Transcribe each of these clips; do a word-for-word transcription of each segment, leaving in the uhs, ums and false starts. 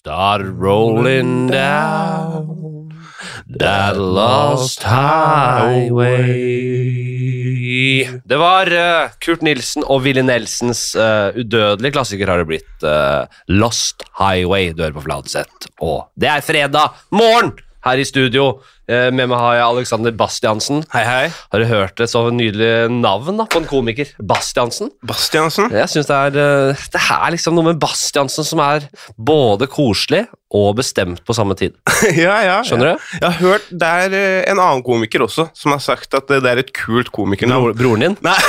Started rolling down that lost highway. Det var uh, Kurt Nilsen og Willy Nelsens uh, udødelige klassiker har det blitt. Uh, Lost Highway, du hører på Fladseth. Og det er fredag morgen her i studio. Uh, med meg har jeg Alexander Bastiansen. Hei, hei. Har du hørt et så nydelig navn da, på en komiker? Bastiansen? Bastiansen? Jeg synes det er, uh, det er liksom noe med Bastiansen som er både koselig og bestemt på samme tid. ja, ja. Skjønner ja. du? Jeg har hørt, det er uh, en annen komiker også, som har sagt at det er et kult komikernavn. Bro, broren din? Nei.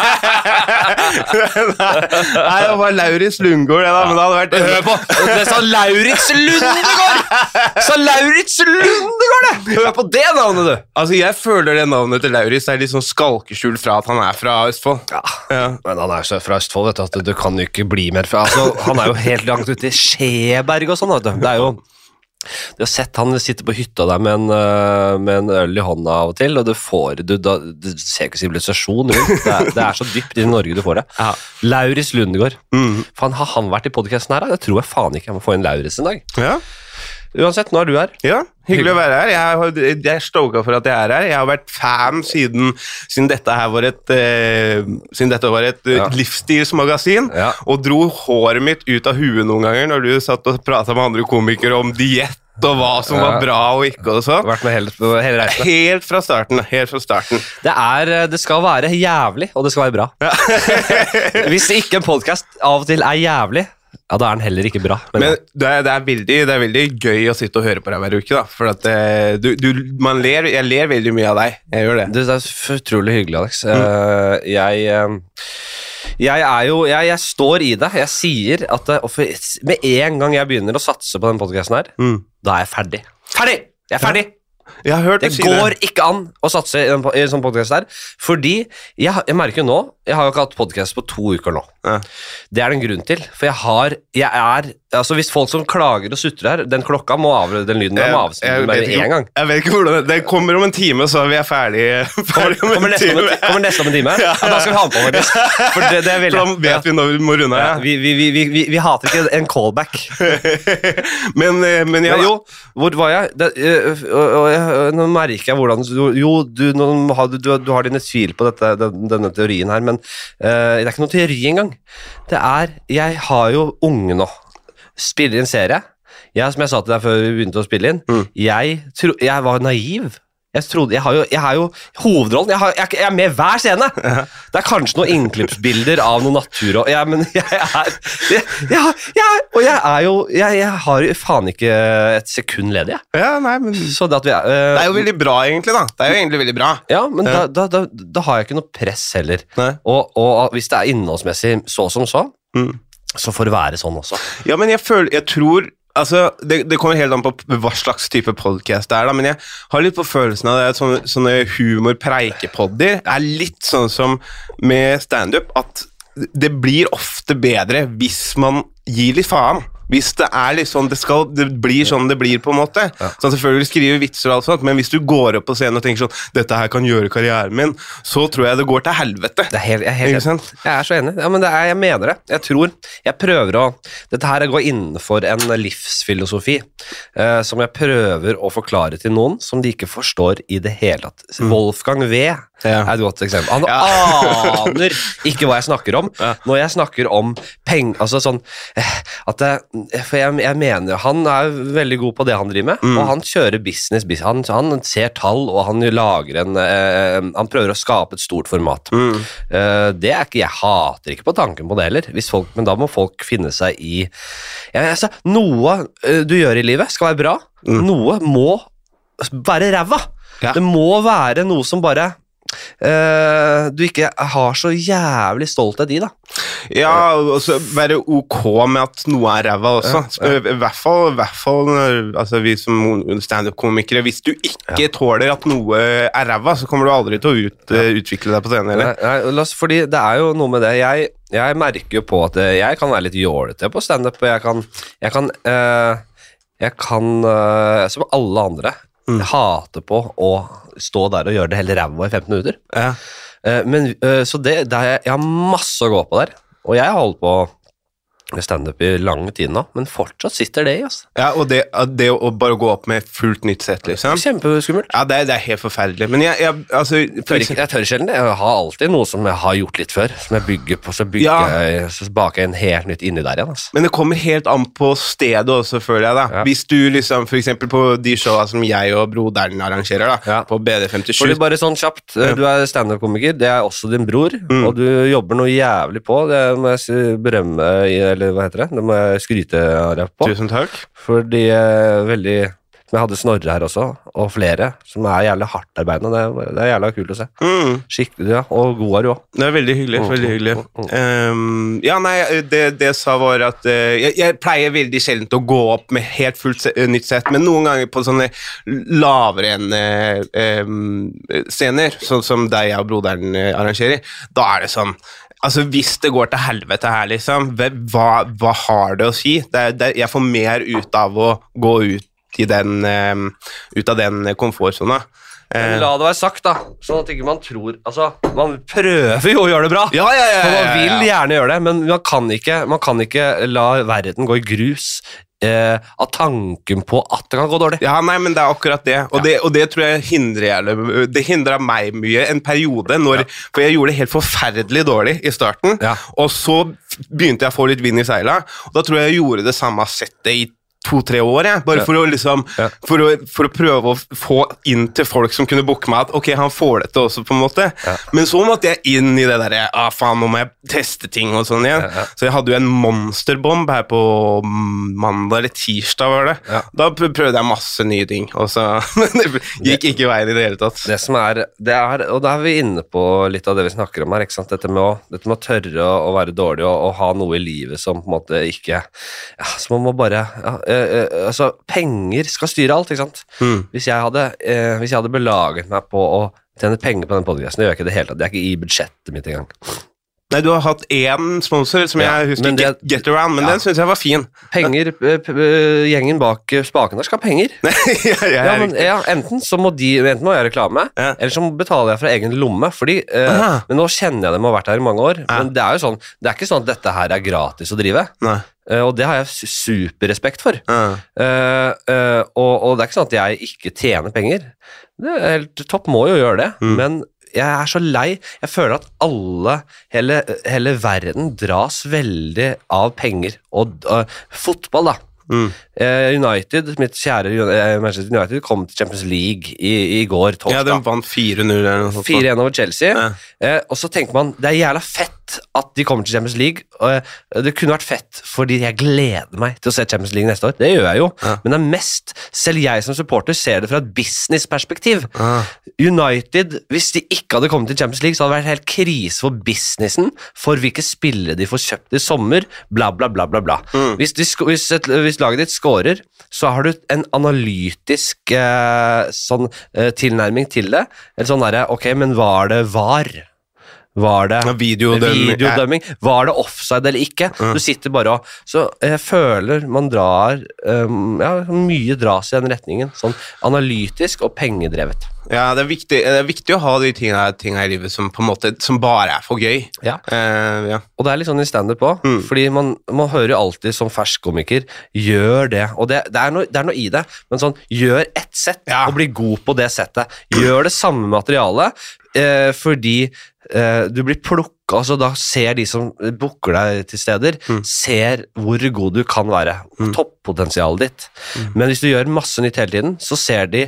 Nei, det var Lauritz Lundgaard, det da, men det hadde vært... Hør på! Det sa Lauritz Lundgaard! Sa Lauritz Lundgaard, det! Hør på det navnet, du! Altså, jeg føler det navnet til Lauritz er litt sånn skalkeskjul fra at han er fra Østfold. Ja, ja. Men han er jo så fra Østfold, vet du, at du kan jo ikke bli mer fra... Altså, han er jo helt langt ute i Skjeberg og sånn, vet du. Det er jo... Du har sett han sitte på hytta der med en, uh, med en øl i hånda av og til, og du får, du, da, du ser ikke sivilisasjon rundt. Det er, det er så dypt i Norge du får det. Ja. Lauritz Lundgaard. Mm. Faen, har han vært i podcasten her? Da? Det tror jeg faen ikke jeg må få inn Lauritz en dag. Ja. Uansett, nå er du her. Ja, hyggelig å være her. Jeg, har, jeg er stoka for at jeg er her. Jeg har vært fan siden, siden dette her var et, uh, siden dette var et uh, ja. livsstilsmagasin, ja. Og dro håret mitt ut av huet noen ganger når du satt og pratet med andre komikere om diett og hva som ja. var bra og ikke og sånn. Vært med hele, hele reisen. Helt fra starten, helt fra starten. Det, er, det skal være jævlig, og det skal være bra. Ja. Hvis ikke en podcast av og til er jævlig, ja, da er den heller ikke bra. Men, men det, er, det, er veldig, det er veldig gøy å sitte og høre på deg hver uke, da. For at det, du, du, man ler, jeg ler veldig mye av deg. Jeg gjør det. Det, det er utrolig hyggelig, Alex. Mm. Uh, jeg, uh, jeg er jo, jeg, jeg står i det. Jeg sier at uh, for, med en gang jeg begynner å satse på den podcasten her, mm. da er jeg ferdig. Ferdig! Jeg er ferdig! Jeg har hørt det si går det. ikke an å satse i en, i en sånn podcast her, fordi jeg, jeg merker jo nå, jeg har jo ikke hatt podcast på to uker nå. Ja. Det er det en grunn til, for jeg har, jeg er, altså hvis folk som klager og sutrer her, den klokka må av, den lyden der må avslutte med en gang. Jeg vet ikke hvordan, det kommer om en time, så vi er ferdig, ferdig om kommer, en neste time. Om, kommer neste om en time? Ja. Ja, da skal vi ha den på, faktisk. For det, det er veldig... Så da vet vi når vi må runde. Ja. Vi, vi, vi, vi, vi hater ikke en callback. men, men ja, men jo, hvor var jeg? Det, og, og, og, nå merker jeg hvordan, jo, du, nå har, du, du har dine tvil på dette, den, denne teorien her, men uh, det er ikke noen teori engang. Det er, jeg har jo unge nå, spiller i en serie, jeg, som jeg sa til deg før vi begynte å spille inn, mm. jeg, tro, jeg var naiv. Jeg, trodde, jeg, har jo, jeg har jo hovedrollen, jeg, har, jeg, jeg er med hver scene. Det er kanskje noen innklippsbilder av noen natur, og, ja, men jeg er, jeg, jeg, jeg, og jeg er jo, jeg, jeg har jo faen ikke et sekund ledig. Ja, nei, men Så det, at vi er, uh, det er jo veldig bra egentlig da, det er jo egentlig veldig bra. Ja, men ja. Da, da, da, da har jeg ikke noe press heller. Og, og hvis det er innholdsmessig så som så, mm. så får det være sånn også. Ja, men jeg føler, jeg tror Altså, det, det kommer helt an på hva slags type podcast det er da, men jeg har litt på følelsen av det at sånne, sånne humor-preikepodder er litt sånn som med stand-up, at det blir ofte bedre hvis man gir litt faen. Hvis det er liksom, det, skal, det blir sånn det blir på en måte. Ja. Så selvfølgelig skriver vitser og alt sånt, men hvis du går opp på scenen og tenker sånn, dette her kan gjøre karrieren min, så tror jeg det går til helvete. Det er helt, jeg, er helt, jeg, jeg er så enig. Ja, men det er, jeg mener det. Jeg tror, jeg prøver å, dette her går innenfor en livsfilosofi, eh, som jeg prøver å forklare til noen, som de ikke forstår i det hele tatt. Mm. Wolfgang V ja. er et godt eksempel. Han ja. aner ikke hva jeg snakker om, ja. når jeg snakker om penger, altså sånn, at det, for jeg, jeg mener, han er veldig god på det han driver med, mm. og han kjører business, han, han ser tall, og han lager en, eh, han prøver å skape et stort format. Mm. Eh, det er ikke, jeg hater ikke på tanken på det heller, hvis folk, men da må folk finne seg i, ja, altså, noe eh, du gjør i livet skal være bra, mm. noe må være ræva. Ja. Det må være noe som bare Uh, du ikke har så jævlig stolt av de da. Ja, og så være ok med at noe er ræva også. Ja, ja. I hvert fall, i hvert fall altså vi som stand-up-komikere, hvis du ikke ja. tåler at noe er ræva, så kommer du aldri til å ut, ja. utvikle deg på scenen, eller? Nei, nei, fordi det er jo noe med det, jeg, jeg merker jo på at jeg kan være litt jålete på stand-up, og jeg kan, jeg kan, uh, jeg kan uh, som alle andre, mm. hate på å stå der og gjøre det hele ræva i femten minutter. Ja. Uh, men, uh, så det, det er, jeg har masse å gå på der, og jeg har holdt på stand-up i lange tid nå, men fortsatt sitter det i, altså. Ja, og det, det å bare gå opp med fullt nytt sett, liksom. Kjempeskummelt. Ja, det, det er helt forferdelig. Men jeg, jeg altså... Jeg tør, ikke, jeg tør sjelden det. Jeg har alltid noe som jeg har gjort litt før, som jeg bygger på, så bygger Ja. jeg, så baker jeg en helt nytt inni der igjen, altså. Men det kommer helt an på stedet også, føler jeg da. Ja. Hvis du liksom, for eksempel på de showene som jeg og broderen arrangerer da, Ja. på B D femtisju. For det er bare sånn kjapt, Ja. du er stand-up-komiker, det er også din bror, Mm. og du jobber noe jævlig på, det må jeg si- berømme, i- eller hva heter det? Det må jeg skryte av deg på, Tusen takk. fordi eh, veldig, som jeg hadde Snorre her også, og flere, som er jævlig hardt arbeidende, det er, det er jævlig kult å se. Mm. Skikkelig, ja, og god er du også. Det er veldig hyggelig, Mm, veldig hyggelig. mm, Um, ja, nei, det, det jeg sa var at uh, jeg, jeg pleier veldig sjelden å gå opp med helt fullt se, uh, nytt sett, men noen ganger på sånne lavere enn uh, um, scener, sånn som deg og broderen uh, arrangerer, da er det sånn. Altså, hvis det går til helvete her, liksom, hva, hva har det å si? Det, er- det, jeg får mer ut av å gå ut i den, um, ut av den komfortzona. Men Uh, la det være sagt da, sånn at ikke man tror, altså, man prøver jo å gjøre det bra. ja, ja, ja, For ja, man ja, vil ja. gjerne gjøre det, men man kan ikke, man kan ikke la verden gå i grus eh, av tanken på at det kan gå dårlig. Ja, nei, men det er akkurat det. Og, det, og det tror jeg hindrer jævlig- Det hindret meg mye en periode, når, for jeg gjorde det helt forferdelig dårlig i starten, Ja. og så begynte jeg å få litt vind i seila, og da tror jeg jeg gjorde det samme settet i to-tre år, jeg. Bare Ja. for å liksom Ja. for, å, for å prøve å få inn til folk som kunne booke meg at ok, han får dette også, på en måte. Ja. Men så måtte jeg inn i det der ah, faen, nå må jeg teste ting og sånn igjen. Ja, ja. Så jeg hadde jo en monsterbomb her på mandag eller tirsdag, var det. Ja. Da prø- prøvde jeg masse nye ting, og så det gikk ikke veien i det hele tatt. Det som er, det er, og da er vi inne på litt av det vi snakker om her, ikke sant? Dette med å, dette med å tørre å, å være dårlig og, og ha noe i livet som på en måte ikke, ja, som man må bare, ja, eh, eh, altså penger skal styre alt, ikke sant? Mm. Hvis jeg hadde, eh, hvis jeg hadde belaget meg på å tjene penger på den podcasten, det gjør jeg ikke det hele tatt, det er ikke i budsjettet mitt engang. Nei, du har hatt én sponsor som Ja, jeg husker, men det- Get, Get Around, men Ja. den synes jeg var fin. Penger, eh, p- eh, gjengen bak eh, spaken der skal ha penger. ja, ja, Ja, men, ja, enten så må de, enten må jeg gjøre reklame, Ja. eller så betaler jeg fra egen lomme, fordi, eh, Aha. men nå kjenner jeg dem og har vært her i mange år, Ja. men det er jo sånn, det er ikke sånn at dette her er gratis å drive, Nei. eh, og det har jeg su- superrespekt for, Ja. eh, eh, og, og det er ikke sånn at jeg ikke tjener penger, det er helt topp, må jo gjøre det, Mm. men jeg er så lei, jeg føler at alle, hele, hele verden dras veldig av penger, og uh, fotball da, Mm. Eh, United, mitt kjære eh, Manchester United kom til Champions League i, i går, Ja, de torsdag. vant fire null eller noe sånt. fire én over Chelsea. Ja. Eh, og så tenker man, det er jævla fett at de kommer til Champions League. Og, eh, det kunne vært fett, fordi jeg gleder meg til å se Champions League neste år. Det gjør jeg jo. Ja. Men det er mest, selv jeg som supporter ser det fra et business-perspektiv. Ah. United, hvis de ikke hadde kommet til Champions League, så hadde det vært helt krise for businessen, for hvilke spillere de får kjøpt i sommer, bla bla bla bla bla. Mm. Hvis, de, sk- hvis, et, hvis laget ditt scorer, så har du en analytisk eh, sånn, eh, tilnærming til det. En sånn derre, ok, men var det var? Var det Ja, videodømming. videodømming? Var det offside eller ikke? Mm. Du sitter bare og Så jeg føler man drar um, Ja, mye dras i den retningen. Sånn analytisk og pengedrevet. Ja, det er, viktig, det er viktig å ha de tinga, tinga i livet som på en måte Som bare er for gøy. Ja. Eh, ja. Og det er litt sånn i stand-up også, Mm. fordi man, man hører jo alltid som fersk komiker, gjør det, og det, det, er noe, det er noe i det, men sånn, gjør ett sett, Ja. og bli god på det settet. Gjør det samme materialet, eh, fordi eh, du blir plukket, altså da ser de som booker deg til steder, Mm. ser hvor god du kan være, Mm. toppotensialet ditt. Mm. Men hvis du gjør masse nytt hele tiden, så ser de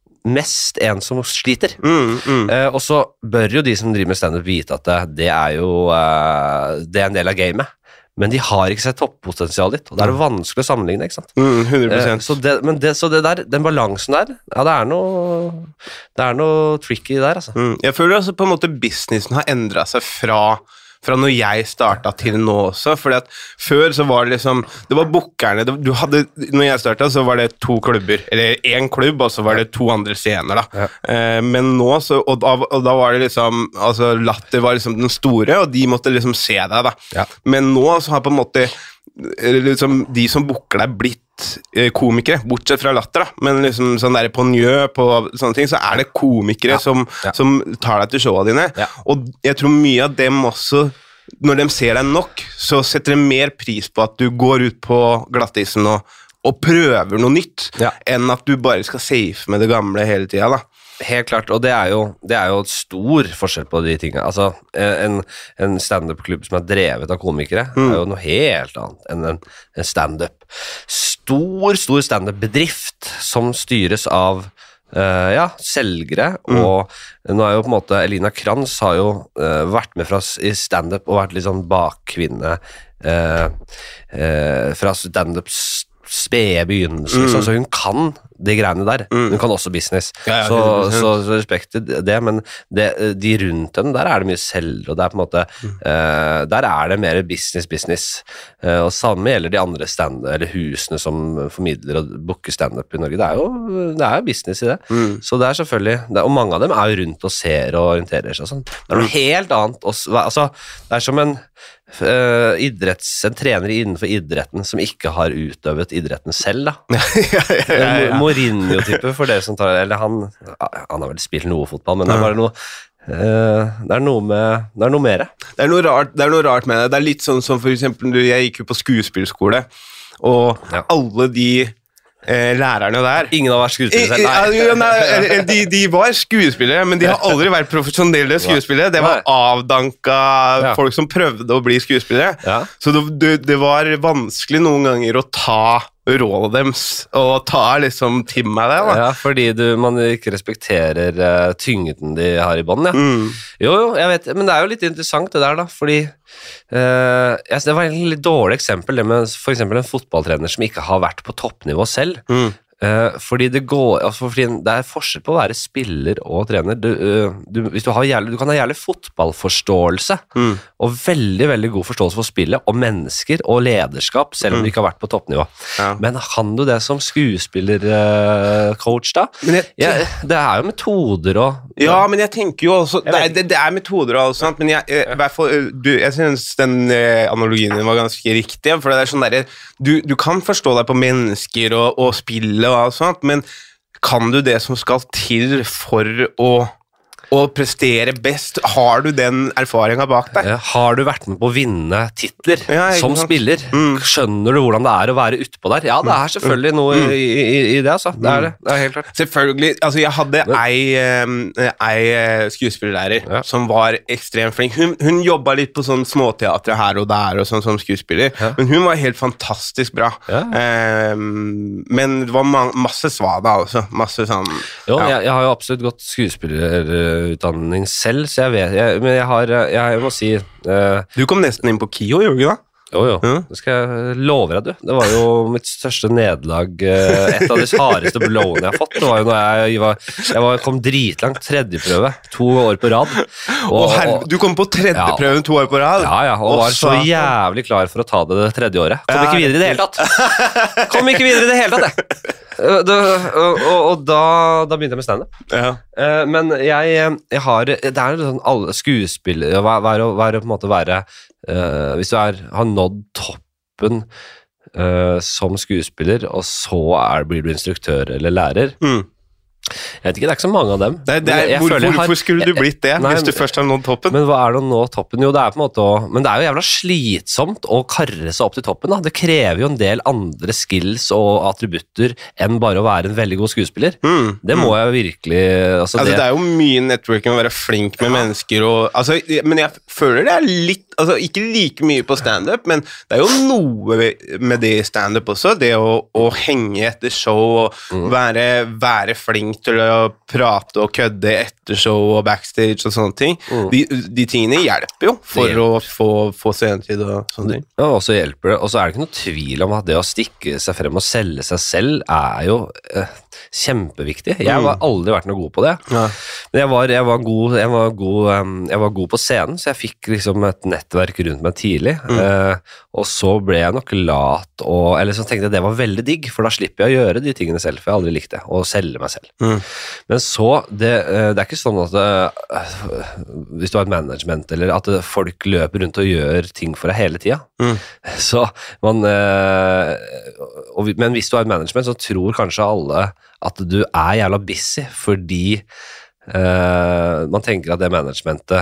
mest en som sliter. Mm, mm. Eh, og så bør jo de som driver med stand-up vite at det, det er jo eh, det er en del av gamet. Men de har ikke sett toppotensialet ditt, og da er det vanskelig å sammenligne, ikke sant? Mm, hundre Eh, prosent. så det, men det, så det der, den balansen der, ja, det er noe det er noe tricky der, altså. Mm. Jeg føler altså på en måte businessen har endret seg fra fra når jeg startet til nå også, fordi at før så var det liksom, det var bookerne, det, du hadde, når jeg startet så var det to klubber, eller en klubb, og så var det to andre scener da. Ja. Eh, men nå så, og da, og da var det liksom, altså Latter var liksom den store, og de måtte liksom se deg da. Ja. Men nå så har på en måte eh, liksom, de som booker deg blitt eh, komikere, bortsett fra Latter da, men liksom sånn der på Njø, på sånne ting, så er det komikere Ja. som, Ja. som tar deg til showene dine, Ja. og jeg tror mye av dem også når de ser deg nok, så setter de mer pris på at du går ut på glattisen og, og prøver noe nytt, Ja. enn at du bare skal safe med det gamle hele tiden da. Helt klart, og det er jo, det er jo stor forskjell på de tingene. Altså, en, en stand-up-klubb som er drevet av komikere, mm. er jo noe helt annet enn en, en stand-up. Stor, stor stand-up-bedrift som styres av uh, ja, selgere, mm. og nå er jo på en måte, Elina Kranz har jo uh, vært med fra, i stand-up og vært litt sånn bakkvinne uh, uh, fra stand-ups spede begynnelse, mm. så hun kan de greiene der. Mm. Hun kan også business. Ja, ja, så, så, så respekt til det, men det, de rundt henne, der er det mye selgere, og det er på en måte, mm. uh, der er det mer business, business. Uh, og samme gjelder de andre stand eller husene som formidler og booker stand-up i Norge. Det er jo, det er jo business i det. Mm. Så det er selvfølgelig, det er, og mange av dem er jo rundt og ser og orienterer seg og sånn. Det er noe helt annet, og, altså, det er som en Uh, idretts, en trener innenfor idretten som ikke har utøvet idretten selv da. ja, ja, ja, ja. Mourinho-type for det som tar, eller han, han har vel spilt noe fotball, men det er bare noe uh, det er noe med, det er noe mer. Det er noe rart, det er noe rart med det. Det er litt sånn som for eksempel, jeg gikk jo på skuespillskole, og ja. alle de Eh, lærerne der ingen har vært skuespillere selv, nei. Ja, nei de, de var skuespillere, men de har aldri vært profesjonelle skuespillere. Det var avdanka ja. folk som prøvde å bli skuespillere. Ja. Så det, det var vanskelig noen ganger å ta rådet deres og ta liksom til meg det da. Ja, fordi du, man ikke respekterer uh, tyngden de har i bånd, ja. Mm. Jo, jo, jeg vet, men det er jo litt interessant det der da, fordi uh, jeg, det var en litt dårlig eksempel, det med for eksempel en fotballtrener som ikke har vært på toppnivå selv. Mm. Uh, fordi det går, altså fordi det er forskjell på å være spiller og trener. Du, uh, du, hvis du, har jævlig, du kan ha jævlig fotballforståelse, mm. og veldig, veldig god forståelse for spillet, og mennesker, og lederskap, selv om mm. du ikke har vært på toppnivå. Ja. Men kan du det som skuespillercoach uh, da? Jeg, ja, det er jo metoder og... Ja, men jeg tenker jo også, det er, det, det er metoder og alt sånt, men jeg, i hvert fall, du, jeg synes den uh, analogien din var ganske riktig, for det er sånn der, du, du kan forstå deg på mennesker og, og spille og alt sånt, men kan du det som skal til for å, å prestere best? Har du den erfaringen bak deg? Ja, har du vært med på å vinne titler ja, som spiller? Mm. Skjønner du hvordan det er å være ute på der? Ja, det er selvfølgelig noe mm. i, i, i det, altså. Det er det, det er helt klart. Selvfølgelig, altså jeg hadde men, ei, ei skuespillerlærer ja. som var ekstremt flink. Hun, hun jobbet litt på sånn småteatre her og der og sånn som skuespiller, ja. men hun var helt fantastisk bra. Ja. Um, men det var ma masse svada også, masse sånn... Jo, ja. jeg, jeg har jo absolutt gått skuespillerutdanning selv, så jeg vet, jeg, men jeg har, jeg, jeg må si... Uh, du kom nesten inn på KIO, gjorde du da? Jo, jo, mm. det skal jeg love deg, du. Det var jo mitt største nederlag, et av de hardeste blowene jeg har fått. Det var jo når jeg, var, jeg var, kom dritlangt tredjeprøve, to år på rad. Og, og her, du kom på tredjeprøven ja, to år på rad? Ja, ja, og var så jævlig klar for å ta det det tredje året. Kom ikke videre i det hele tatt. Kom ikke videre i det hele tatt, det. Det, og, og, og da, da begynte jeg med stand-up. Ja. Uh, men jeg, jeg har, det er jo sånn alle skuespillere, hva er å på en måte være, uh, hvis du er, har nådd toppen uh, som skuespiller, og så er, blir du instruktør eller lærer, mm. Jeg vet ikke, det er ikke så mange av dem. Det, det er, hvor, hvorfor har, skulle du blitt det, nei, hvis du først har nådd toppen? Men hva er det å nå toppen? Jo, det er på en måte å, men det er jo jævla slitsomt å karre seg opp til toppen da. Det krever jo en del andre skills og attributter enn bare å være en veldig god skuespiller. Mm, det må mm. jeg virkelig... Altså, altså, det, det er jo mye networking å være flink med ja. mennesker, og, altså, men jeg føler det er litt, altså ikke like mye på stand-up, men det er jo noe med det i stand-up også, det å, å henge etter show og mm. være, være flink til å prate og kødde etter show og backstage og sånne ting. Mm. De, de tingene hjelper jo for hjelper. å få, få scenetid og sånne ting. Ja, og så hjelper det. Og så er det ikke noe tvil om at det å stikke seg frem og selge seg selv er jo eh, kjempeviktig. Jeg har aldri vært noe god på det. Ja. Men jeg var, jeg, var god, jeg, var god, um, jeg var god på scenen, så jeg fikk liksom et nettverk rundt meg tidlig. Mm. Eh, og så ble jeg nok lat, og, eller så tenkte jeg det var veldig digg, for da slipper jeg å gjøre de tingene selv, for jeg har aldri likt det, og selge meg selv. Mm. Men så, det, det er ikke sånn at det, hvis du har et management, eller at folk løper rundt og gjør ting for deg hele tiden. Mm. Så man, og, men hvis du har et management, så tror kanskje alle at du er jævla busy, fordi uh, man tenker at det managementet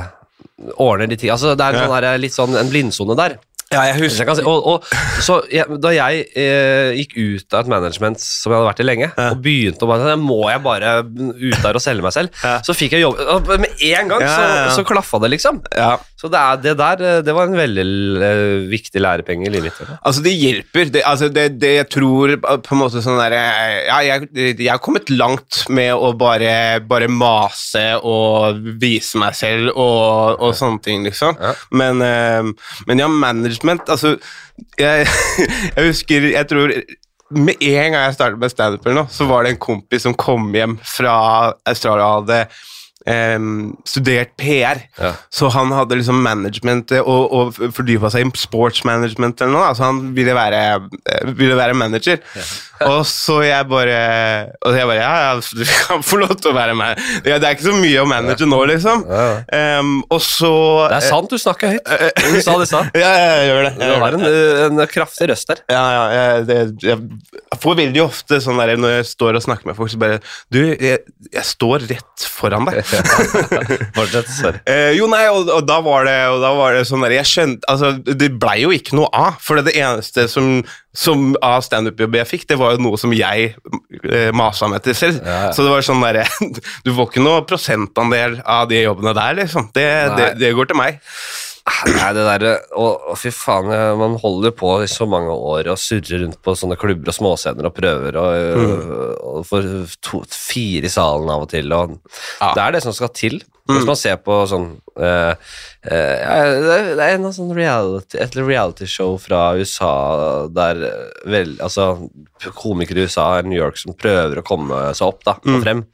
ordner de ting. Altså, det er en, Ja. sånn der, litt sånn en blindsone der. Ja, jeg Hvis husker jeg kan si. Og, og så jeg, da jeg eh, gikk ut av et management som jeg hadde vært i lenge, Ja. og begynte å bare, må jeg bare ut der og selge meg selv, Ja. så fikk jeg jobb, og med en gang Ja, ja, ja. så, så klaffa det liksom. Ja. Så det, er, det der, eh, det var en veldig eh, viktig lærepenge i livet mitt. eller? Altså, det hjelper. Det, altså, det, det jeg tror på en måte sånn der Ja, jeg, jeg har kommet langt med å bare, bare mase og vise meg selv og, og sånne ting, liksom. Ja. Men, eh, men ja, management Altså, jeg, jeg husker Jeg tror med en gang jeg startet med stand-up eller noe, så var det en kompis som kom hjem fra Australia og hadde Um, studert P R, Ja. så han hadde liksom management og, og fordypa seg i sportsmanagement eller noe, så han ville være, ville være manager. Ja. Og så jeg bare Og jeg bare, ja, ja, du kan få lov til å være med. Ja, det er ikke så mye å manage nå, liksom. Ja. Um, og så Det er sant, du snakker høyt. Du sa det sa. Ja, jeg gjør det. Du Jeg gjør har det. en, en kraftig røst der. Ja, ja, jeg, det, jeg får veldig ofte sånn der når jeg står og snakker med folk, så bare Du, jeg, jeg står rett foran deg. Fortsett, sorry. Eh, jo, nei, og, og da var det, og da var det sånn der, jeg skjønte, altså, det ble jo ikke noe av, for det eneste som, som av stand-up-jobb jeg fikk, det var jo noe som jeg eh, masa meg til selv, Ja, ja. så det var sånn der, du får ikke noe prosentandel av de jobbene der, liksom, det, det, det går til meg. Nei, det der, og, og fy faen, jeg- man holder på i så mange år og surrer rundt på sånne klubber og småscener og prøver og, og får to, fire i salen av og til, og Ja. det er det som skal til. Hvis man ser på sånn eh, eh, ja, det er- det er en av sånn reality, et reality-show fra U S A der eh, vel, altså komikere i U S A, New York, som prøver å komme seg opp da, og frem.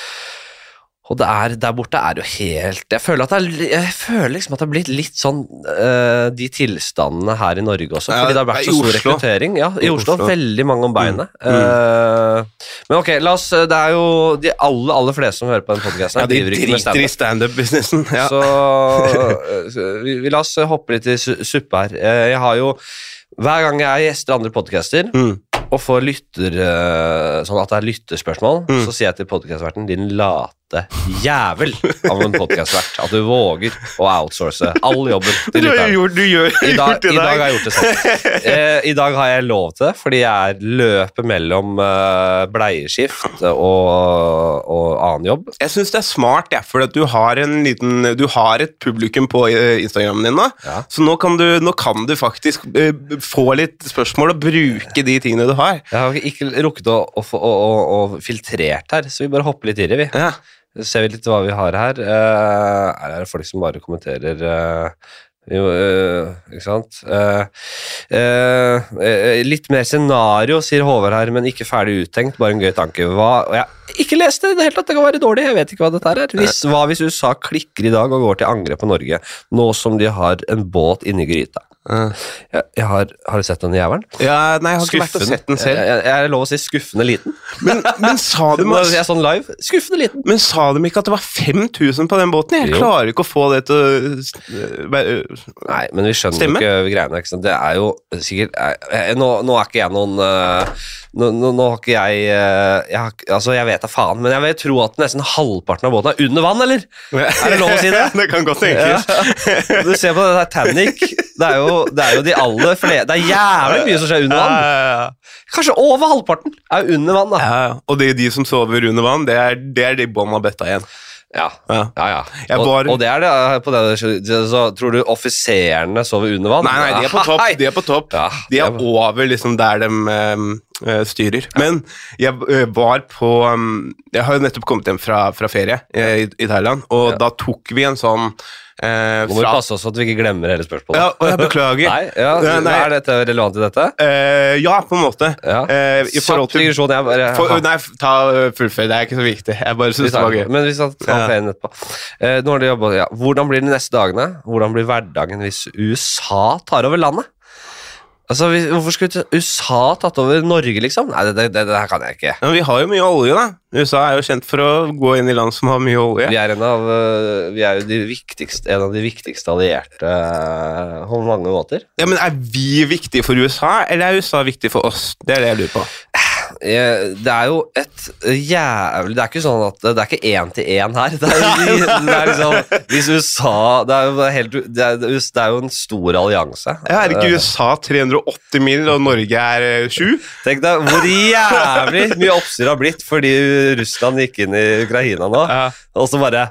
Og det er, der borte er jo helt Jeg føler at det er, jeg føler liksom at det har blitt litt sånn uh, de tilstandene her i Norge også, Ja, fordi det har vært i så stor Oslo. rekruttering. Ja, i I Oslo. Oslo. Veldig mange om beinet. Mm. Uh, men ok, la oss Det er jo de aller, aller fleste som hører på den podcasten Ja, de driver ikke med driter i stand-up. stand-up-businessen, ja. Så uh, vi, vi la oss hoppe litt i su suppe her. Uh, jeg har jo Hver gang jeg gjester andre podcaster Mm. og får lytter uh, sånn at det er lytterspørsmål, Mm. så sier jeg til podcastverten din late jævel av en podcastvert at du våger å outsource all jobben til Du, lytteren. gjorde- du gjør I dag, gjort det I dag der. har jeg gjort det selv. Eh, I dag har jeg lov til det, fordi jeg løper mellom eh, bleieskift og, og annen jobb. Jeg synes det er smart, ja, for at du har en liten Du har et publikum på eh, Instagramen din nå, Ja. så nå kan du, nå kan du faktisk eh, få litt spørsmål og bruke de tingene du har. Jeg har ikke rukket å, å, få- å, å, å filtrert her, så vi bare hopper litt i det, vi. Ja. Så ser vi litt hva vi har her. Uh, er det folk som bare kommenterer uh, jo, uh, ikke sant? Uh, uh, uh, litt mer scenario, sier Håvard her, men ikke ferdig uttenkt, bare en gøy tanke. Hva, og jeg har ikke lest det i det hele tatt, det kan være dårlig, jeg vet ikke hva dette her er. Hvis, hva hvis U S A klikker i dag og går til angrep på Norge, nå som de har en båt inni gryta? Ja. Jeg, jeg har, har du sett den jævelen? Ja, nei, jeg har ikke vært og sett den selv. Jeg, jeg, jeg er lov å si skuffende liten. Men, men, sa de, Nå sier jeg sånn live, skuffende liten. men sa de ikke at det var fem tusen på den båten? Jeg Jo. klarer ikke å få det til å eh, være- Nei, men vi skjønner Stemme. jo ikke greiene. Ikke sant? Det er jo sikkert jeg, jeg, nå, nå er ikke jeg noen øh, nå, nå, nå har ikke jeg, øh, jeg har, ikke- Altså, jeg vet da faen, men jeg vil tro at nesten halvparten av båten er under vann, eller? Er det lov å si det? det kan godt tenkes. Ja. Du ser på det Titanic, det er jo, det er jo de aller flere Det er jævlig mye som skjer under Ja, vann. ja, ja. Kanskje over halvparten er under vann, da. Ja, ja. Og det er de som sover under vann, det er, det er de bånd av betta igjen. Ja, Ja. ja. ja. Jeg Og, var- og det er det øh, på det, så tror du offiserene sover under vann? Nei, nei, de er på topp. Nei. De er, på topp. Ja, de er det over liksom der de um, eh, styrer. Men jeg eh, var på um, Jeg har jo nettopp kommet hjem fra, fra ferie eh, i, i Thailand, og Ja. da tok vi en sånn eh, Nå må vi fra passe oss så at vi ikke glemmer hele spørsmålet. Ja, og jeg beklager. Nei, ja, Ja, nei. Er dette relevant i dette? Eh, ja, på en måte. Ja. Eh, I forhold Kjapp til digresjon, jeg bare for, ha- Nei, ta uh, fullfør. Det er ikke så viktig. Jeg bare vi synes det tar var det. gøy. Men vi skal ta Ja. ferien etterpå. Eh, nå har du jobbet, ja. Hvordan blir de neste dagene? Hvordan blir hverdagen hvis U S A tar over landet? Altså, vi, Hvorfor skulle ikke U S A tatt over Norge, liksom? Nei, det, det, det, det her kan jeg ikke. Ja, men vi har jo mye olje, da. U S A er jo kjent for å gå inn i land som har mye olje. Vi er en av øh, Vi er jo de viktigste, en av de viktigste allierte øh, på mange måter. Ja, men Er vi viktige for U S A, eller er U S A viktig for oss? Det er det jeg lurer på. jeg, det er jo et jævlig Det er ikke sånn at det er ikke én til én her. Det er, jo, det er liksom Hvis U S A Det er jo helt Det er, det er jo en stor allianse. Ja, er ikke U S A tre hundre og åtti mil, og Norge er sju? Tenk deg hvor jævlig mye oppstyr har blitt fordi Russland gikk inn i Ukraina nå, ja. Og så bare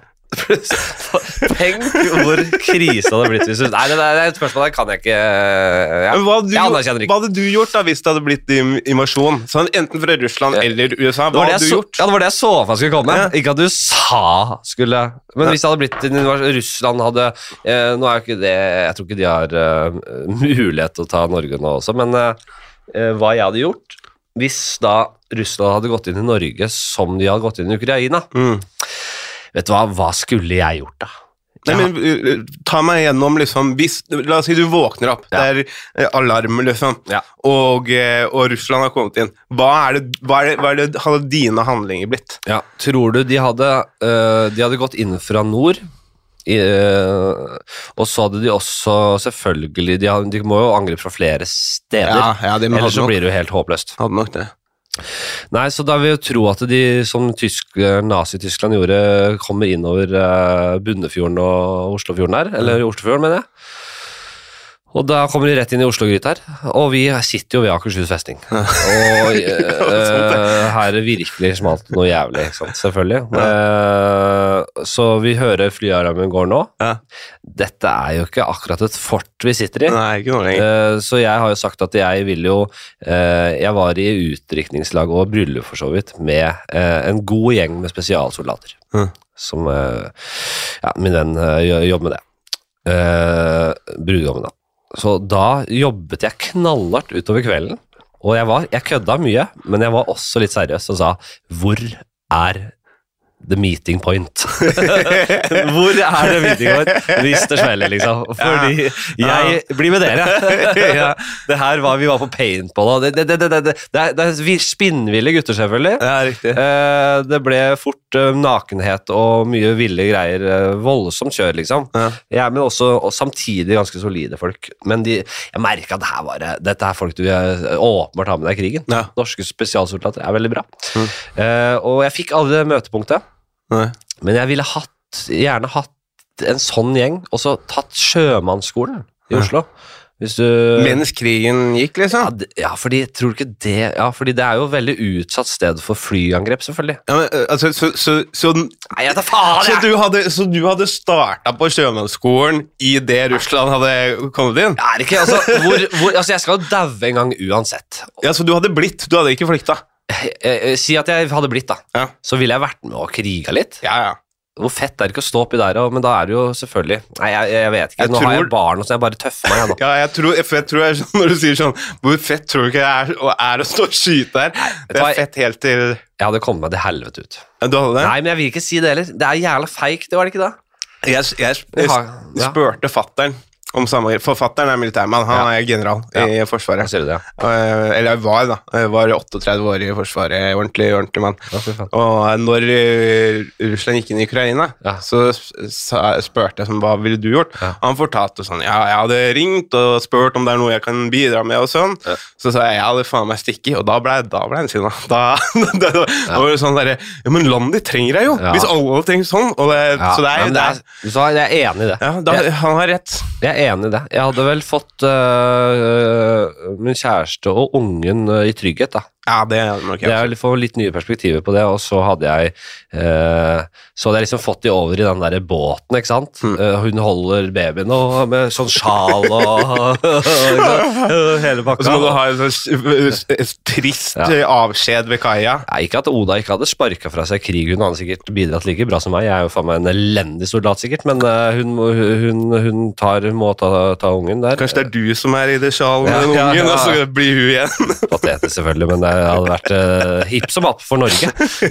Tenk hvor krise hadde blitt hvis du... Nei, det er et spørsmål der kan jeg ikke ja. Hva hadde du, jeg anerkjenner ikke. Hva hadde du gjort da hvis det hadde blitt invasjon? Sånn, enten fra Russland ja. eller U S A, hva hadde du så, gjort? Ja, det var det jeg så for skulle komme ja. Ikke at U S A skulle Men hvis det hadde blitt en invasjon Russland hadde eh, Nå er jo ikke det Jeg tror ikke de har uh, mulighet til å ta Norge nå også Men uh, hva jeg hadde gjort hvis da Russland hadde gått inn i Norge som de hadde gått inn i Ukraina mm. Vet du hva, hva skulle jeg gjort da? Nei, men uh, ta meg gjennom liksom, hvis, la oss si du våkner opp, ja. Det er uh, alarm liksom, ja. og, uh, og Russland har kommet inn. Hva er det, hva er det, hva er det hadde dine handlinger blitt? Ja, tror du de hadde, uh, de hadde gått inn fra nord, i, uh, og så hadde de også selvfølgelig, de, hadde, de må jo angripe fra flere steder, ja, ja, det ellers så blir det jo helt håpløst. Hadde nok det. Nei, så da vil jeg tro at de, som tysk, Nazi-Tyskland gjorde, kommer inn over uh, Bunnefjorden og Oslofjorden her, eller Oslofjorden, mener jeg. Og da kommer de rett inn i Oslo-gryt her, og vi sitter jo ved Akershus festning. Og uh, her er det virkelig smalt noe jævlig, ikke sant? Selvfølgelig. Uh, så vi hører flyalarmen går nå. Ja. Dette er jo ikke akkurat et fort vi sitter i. Nei, ikke noe lenger. Uh, så jeg har jo sagt at jeg vil jo, uh, jeg var i utdrikningslag og bryllup for så vidt, med uh, en god gjeng med spesialsoldater. Mm. Som, uh, ja, min venn uh, jobber med det. Uh, brudgommen da. Så da jobbet jeg knallhardt utover kvelden, og jeg, var, jeg kødda mye, men jeg var også litt seriøs og sa, hvor er the meeting point? Hvor er the meeting point? Hvis det smeller, liksom. Fordi jeg blir med dere. Ja, det her var, vi var på paintball, og det, det, det, det, det, det, det er spinnville gutter, selvfølgelig. Ja, riktig. Det ble fort nakenhet og mye ville greier, voldsomt kjør, liksom. Ja. Ja, men også og samtidig ganske solide folk. Men de, jeg merket at det her var, dette er folk du åpenbart har med deg i krigen. Ja. Norske spesialsoldater er veldig bra. Mm. Uh, og jeg fikk alle møtepunkter. Nei. Men jeg ville hatt, gjerne hatt en sånn gjeng, og så tatt sjømannsskolen i Oslo. Hvis du... Mens krigen gikk, liksom? Ja, det, ja, fordi tror du ikke det... Ja, fordi det er jo et veldig utsatt sted for flyangrep, selvfølgelig. Ja, men altså, så... så, så Nei, jeg tar faen, så, du hadde, så du hadde startet på sjømannsskolen i det Russland hadde kommet inn? Ja, er det ikke, altså, hvor, hvor, altså jeg skal jo daue en gang uansett. Ja, så du hadde blitt, du hadde ikke flykta? Si at jeg hadde blitt da, ja. Så ville jeg vært med og kriga litt. Ja, ja. Hvor fett er det ikke å stå oppi der, men da er det jo selvfølgelig... Nei, jeg, jeg vet ikke, jeg nå tror... har jeg barn, og så jeg bare tøffer meg nå. Ja, jeg tror, jeg tror jeg, når du sier sånn, hvor fett tror du ikke det er, er å stå og skyte her? Nei, det er fett helt til... Jeg hadde kommet meg til helvete ut. Ja, du hadde det? Nei, men jeg vil ikke si det heller. Det er jævla feigt, det var det ikke da? Jeg, jeg, jeg, jeg spurte fatteren om samme. Forfatteren er militærmann, han ja. er general ja. i Forsvaret. Ser du det? Eller jeg var da, jeg var åttitre år i Forsvaret, ordentlig, ordentlig mann. Ja, og når Russland gikk inn i Ukraina, ja. så spurte jeg sånn, hva ville du gjort? Ja. Han fortalte sånn, ja, jeg hadde ringt og spurt om det er noe jeg kan bidra med og sånn. Ja. Så sa jeg, jeg hadde faen meg stikket, og da ble, da ble jeg en sinna. Da, da, da ja. var det sånn der, ja, men landet trenger deg jo, ja. hvis alle tenker sånn. Og det, ja. så det er, ja, det er, så jeg er enig i det. Ja, da, jeg, han har rett. Jeg er enig i det. Jeg hadde vel fått uh, min kjæreste og ungen uh, i trygghet da. Ja, det er nok det er for litt nye perspektiver på det, og så hadde jeg uh, så hadde jeg liksom fått de over i den der båten, ikke sant? Mm. Uh, hun holder babyen og med sånn sjal og hele pakka. Og så må du ha en sånn trist ja. avskjed ved kaia. Ja, ikke at Oda ikke hadde sparket fra seg krig, hun hadde sikkert bidratt like bra som meg, jeg er jo faen meg en elendig soldat sikkert, men uh, hun, hun, hun tar, må ta, ta ungen der. Kanskje det er du som er i det sjal med ja, den ungen, ja, ja. og så blir hun igjen. Patetisk selvfølgelig, men det hadde vært uh, hipp som app for Norge.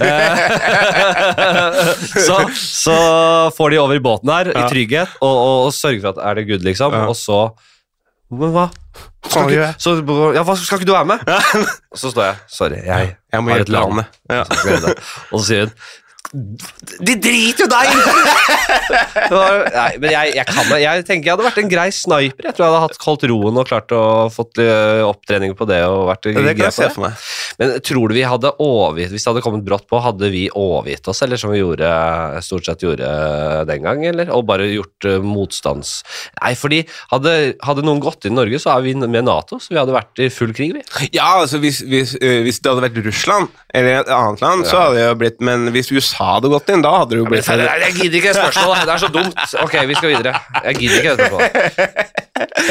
så, så får de over i båten her, ja. i trygghet, og, og, og sørger for at er det good, liksom, ja. og så, men hva? Skal ikke, så, ja, hva, skal ikke du være med? Og så står jeg, sorry, jeg, jeg må har et land. Ja. Og så sier hun, De driter jo deg! Nei, men jeg, jeg kan det. Jeg tenker jeg hadde vært en grei sniper. Jeg tror jeg hadde hatt holdt roen og klart å fått uh, opptrening på det. Og vært det kan jeg se for meg. Men tror du vi hadde overgitt, hvis det hadde kommet brått på, hadde vi overgitt oss, eller som vi gjorde, stort sett gjorde den gang, eller? Og bare gjort uh, motstands... Nei, fordi hadde, hadde noen gått inn i Norge, så er vi med NATO, så vi hadde vært i full krig, vi. Ja, altså hvis, hvis, uh, hvis det hadde vært Russland, eller et annet land, ja. Så hadde det jo blitt, men hvis U S A hadde gått inn, da hadde det jo blitt... Jeg, jeg, jeg gidder ikke spørsmålet, det er så dumt. Ok, vi skal videre. Jeg gidder ikke dette spørsmålet.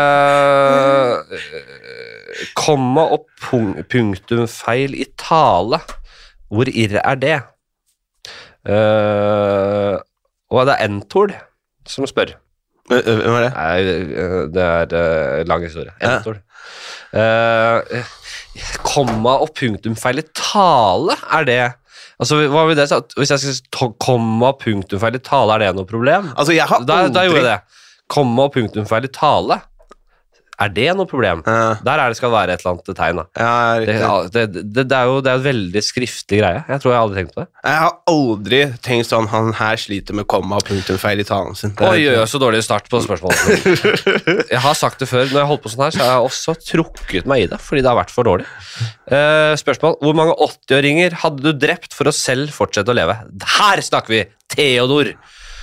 Uh, komma og punktumfeil i tale. Hvor irre er det? Uh, og det er Entol som spør. Hvem er det? Nei, det er uh, lang historie. Entol. Uh, komma og punktumfeil i tale, er det... Altså, hva vil det si? Hvis jeg skal komma og punktumfeil i tale, er det noe problem? Altså, jeg har aldri... Da, da gjorde jeg det. Komma og punktumfeil i tale, er det noe problem? Ja. Der er det skal være et eller annet tegn. Da. Ja, det, det, det, det er jo det er en veldig skriftlig greie. Jeg tror jeg aldri tenkt på det. Jeg har aldri tenkt sånn, han her sliter med komma og punktumfeil i talen sin. Oi, oi, så dårlig start på spørsmålet. Jeg har sagt det før, når jeg holdt på sånn her, så har jeg også trukket meg i det, fordi det har vært for dårlig. Uh, spørsmål, hvor mange åtti-åringer hadde du drept for å selv fortsette å leve? Her snakker vi, Theodor.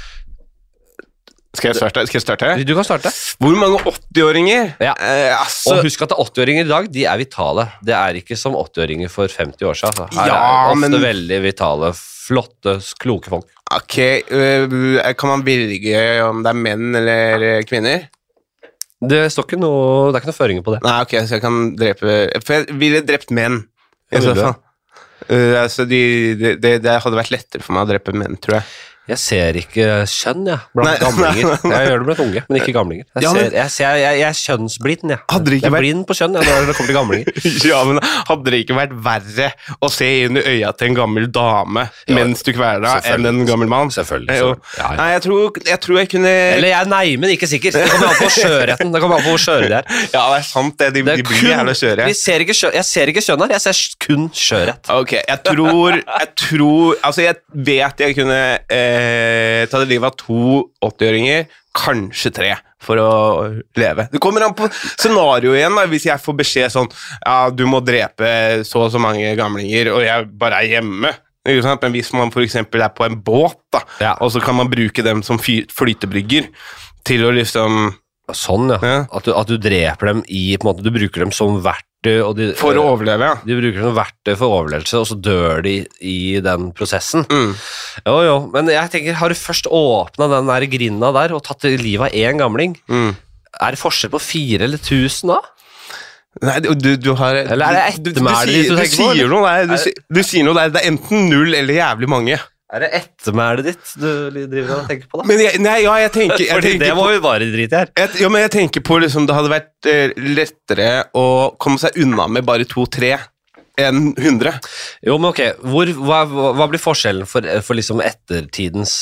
Skal jeg starte? Skal jeg starte? Du kan starte. Hvor mange åtti-åringer? Ja. Eh, altså... Og husk at åtti-åringer i dag, de er vitale. Det er ikke som åtti-åringer for femti år siden. Altså. Her ja, er ofte men... veldig vitale, flotte, kloke folk. Ok, uh, kan man velge om det er menn eller kvinner? Det står ikke noe, det er ikke noe føringer på det. Nei, ok, så jeg kan drepe... For jeg ville drept menn. I så fall. Uh, altså, de, de, de, det hadde vært lettere for meg å drepe menn, tror jeg. Jeg ser ikke skjønn, jeg, blant nei, gamlinger. Nei, nei. Jeg gjør det blant unge, men ikke gamlinger. Jeg, Ja, ser, men... jeg, ser, jeg, jeg er kjønnsblind, jeg. Hadde det ikke jeg er vært... blind på kjønn, jeg, når det kommer til gamlinger. Ja, men hadde det ikke vært verre å se inn i øya til en gammel dame ja, mens du kveler deg, enn en gammel mann? Selvfølgelig. Ja, ja. Nei, jeg tror, jeg tror jeg kunne... Eller jeg er nei, men ikke sikker. Det kommer an på sjøretten. Det kommer an på hvor skjøre de er. Ja, det er sant det. De, det er de blir gjerne skjøre. De ser ikke skjø, jeg ser ikke kjønn her, jeg ser kun skjørett. Ok, jeg tror... Jeg tror... Altså, jeg vet jeg kunne eh, ta det livet av to åtti-åringer, kanskje tre, for å leve. Det kommer an på scenario igjen, da. Hvis jeg får beskjed sånn, ja, du må drepe så og så mange gamlinger, og jeg bare er hjemme. Men hvis man for eksempel er på en båt, da, ja. Og så kan man bruke dem som flytebrygger til å liksom... Sånn, ja. ja. At, du, at du dreper dem i, på en måte, du bruker dem som verktøy, og de, for å overleve, ja. De bruker dem som verktøy for overlevelse, og så dør de i den prosessen. Mm. Jo, jo, men jeg tenker, har du først åpnet den der grinda der, og tatt livet av en gamling, mm. er det forskjell på fire eller tusen da? Nei, du, du har... Eller er det ettermælet ditt du tenker på? Du sier noe der, du, er, du sier noe der, det er enten null eller jævlig mange. Er det ettermælet ditt du driver og tenker på da? Men jeg, nei, ja, jeg tenker... Jeg Fordi tenker det må på, vi bare drite her. Jeg, ja, men jeg tenker på liksom, det hadde vært uh, lettere å komme seg unna med bare to-tre enn hundre. Jo, men ok, Hvor, hva, hva blir forskjellen for, for liksom ettertidens,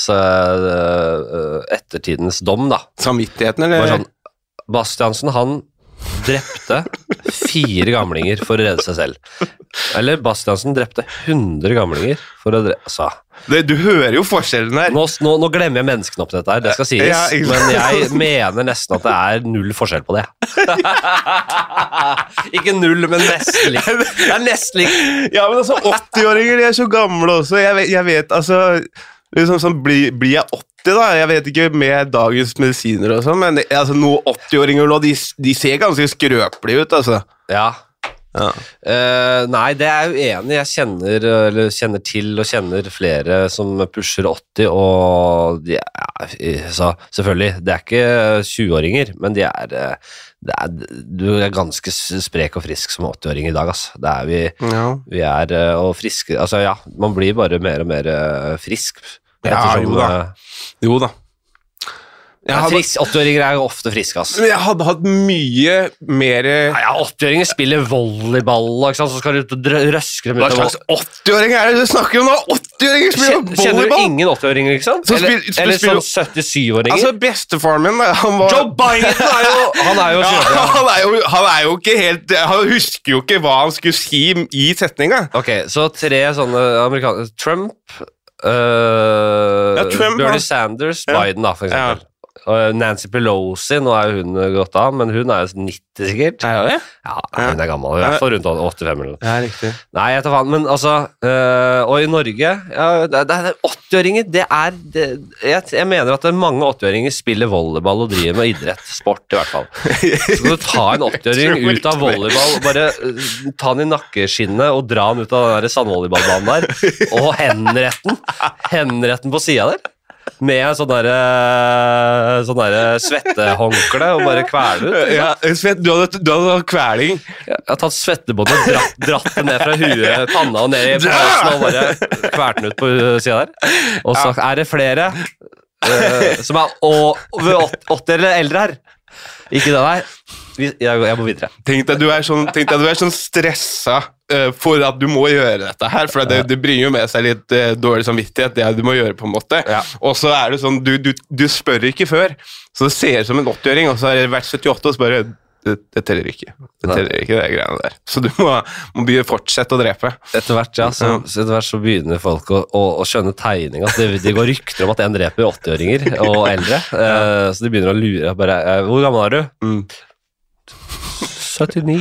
uh, ettertidens dom da? Samvittigheten, eller? Sånn, Bastiansen, han drepte fire gamlinger for å redde seg selv. Eller Bastiansen drepte hundre gamlinger for å drepe... Altså. Det, du hører jo forskjellen her. Nå, nå, nå glemmer jeg menneskene opp til dette her, det skal sies. Ja, men jeg mener nesten at det er null forskjell på det. Ikke null, men nesten likt. Det er nesten likt. Ja, men altså, åtti-åringer, de er så gamle også. Jeg vet, jeg vet altså... Liksom, sånn, blir, blir jeg åtti da? Jeg vet ikke med dagens medisiner og sånn, men det, altså, noen åtti-åringer nå, de, de ser ganske skrøpelige ut, altså. Ja. Ja. Uh, nei, det er jeg uenig. Jeg kjenner, eller kjenner til og kjenner flere som pusher åtti, og de er, så, selvfølgelig, det er ikke tjue-åringer, men de er, det er du er ganske sprek og frisk som åtti-åring i dag, altså. Det er vi, ja. Vi er, og friske, altså ja, man blir bare mer og mer frisk. Ja, jo da. Jo da. Hadde... åtti-åringer er jo ofte friske, ass. Men jeg hadde hatt mye mer... Ja, ja, åtti-åringer spiller volleyball, ikke sant? Så skal du ut og røske dem ut. Hva slags åtti-åringer er det du snakker om da? åtti-åringer spiller volleyball! Kjenner du ingen åtti-åringer, ikke sant? Så eller, spil, eller spil, sånn syttisju-åringer? Altså, bestefaren min, han var... Joe Biden er jo... Han er jo... ja, han, er jo han er jo ikke helt... Han husker jo ikke hva han skulle si i setninga. Ok, så tre sånne amerikanere... Trump... Uh, Ja, Trump, Bernie han- Sanders, Ja. Biden da, for eksempel. Og Nancy Pelosi, nå er jo hun gått av, men hun er jo nitti sikkert. Er det det? Ja, nei, hun er gammel, i hvert fall rundt åttifem eller noe. Ja, riktig. Nei, jeg tar faen, men altså, øh, og i Norge, ja, det, det er åttiåringer, det er, det, jeg, jeg mener at det er mange åttiåringer spiller volleyball og driver med idrett, sport i hvert fall. Så kan du ta en åttiåring ut av volleyball, bare øh, ta den i nakkeskinnet og dra den ut av den der sandvolleyballbanen der, og henretten, henretten på siden der. Med en sånn der, sånn der svettehåndkle og bare kvele ut. Ja, Svett, du hadde, du hadde hatt kveling. Jeg har tatt svettebåndet og dratt, dratt det ned fra huet, panna og ned i halsen og bare kvært den ut på siden der. Og så er det flere uh, som er over åtti eller eldre her. Ikke det der. Jeg, jeg må videre. Tenk deg, du er sånn, tenk deg, du er sånn stressa uh, for at du må gjøre dette her, for det, det bringer jo med seg litt uh, dårlig samvittighet, det du må gjøre på en måte. Ja. Og så er det sånn, du, du, du spør ikke før, så det ser ut som en åttiåring, og så har det vært syttiåtte, og så bare, det, det teller ikke. Det teller ikke, det greiene der. Så du må, må begynne fortsette å drepe. Etter hvert, ja, så, så, etter hvert så begynner folk å, å, å skjønne tegning, at det, det går rykter om at en dreper åttiåringer og eldre, uh, så de begynner å lure, bare, uh, hvor gammel er du? Mm. syttini.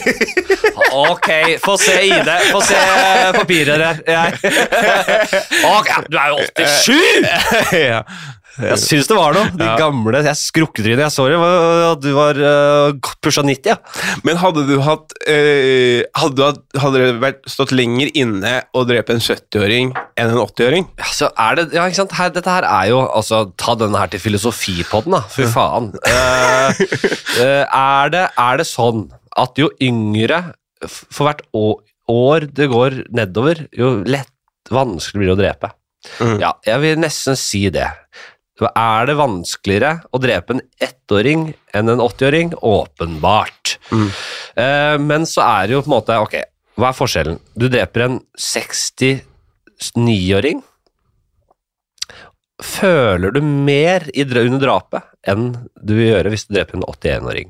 Ok, få se I D, få se papirer her. Jeg. Ok, du er jo åttisju! Ja. Jeg synes det var noe. De Ja. gamle, jeg skrukketrynet, jeg så det, var- du var uh, pusha nitti, ja. Men hadde du hatt eh, hadde, du hatt, hadde det vært, stått lenger inne å drepe en syttiåring enn en åttiåring? Ja, så er det, ja, ikke sant, her, dette her er jo, altså, ta denne her til filosofipodden da, fy faen. Uh, uh, er, det, er det sånn at jo yngre, f- for hvert år, år det går nedover, jo lett vanskelig blir det å drepe. Mm. Ja, jeg vil nesten si det. Er det vanskeligere å drepe en ettåring enn en åttiåring? Åpenbart. Mm. Eh, men så er det jo på en måte, ok, hva er forskjellen? Du dreper en sekstiniåring. Føler du mer i dra- under drapet enn du vil gjøre hvis du dreper en åttien-åring?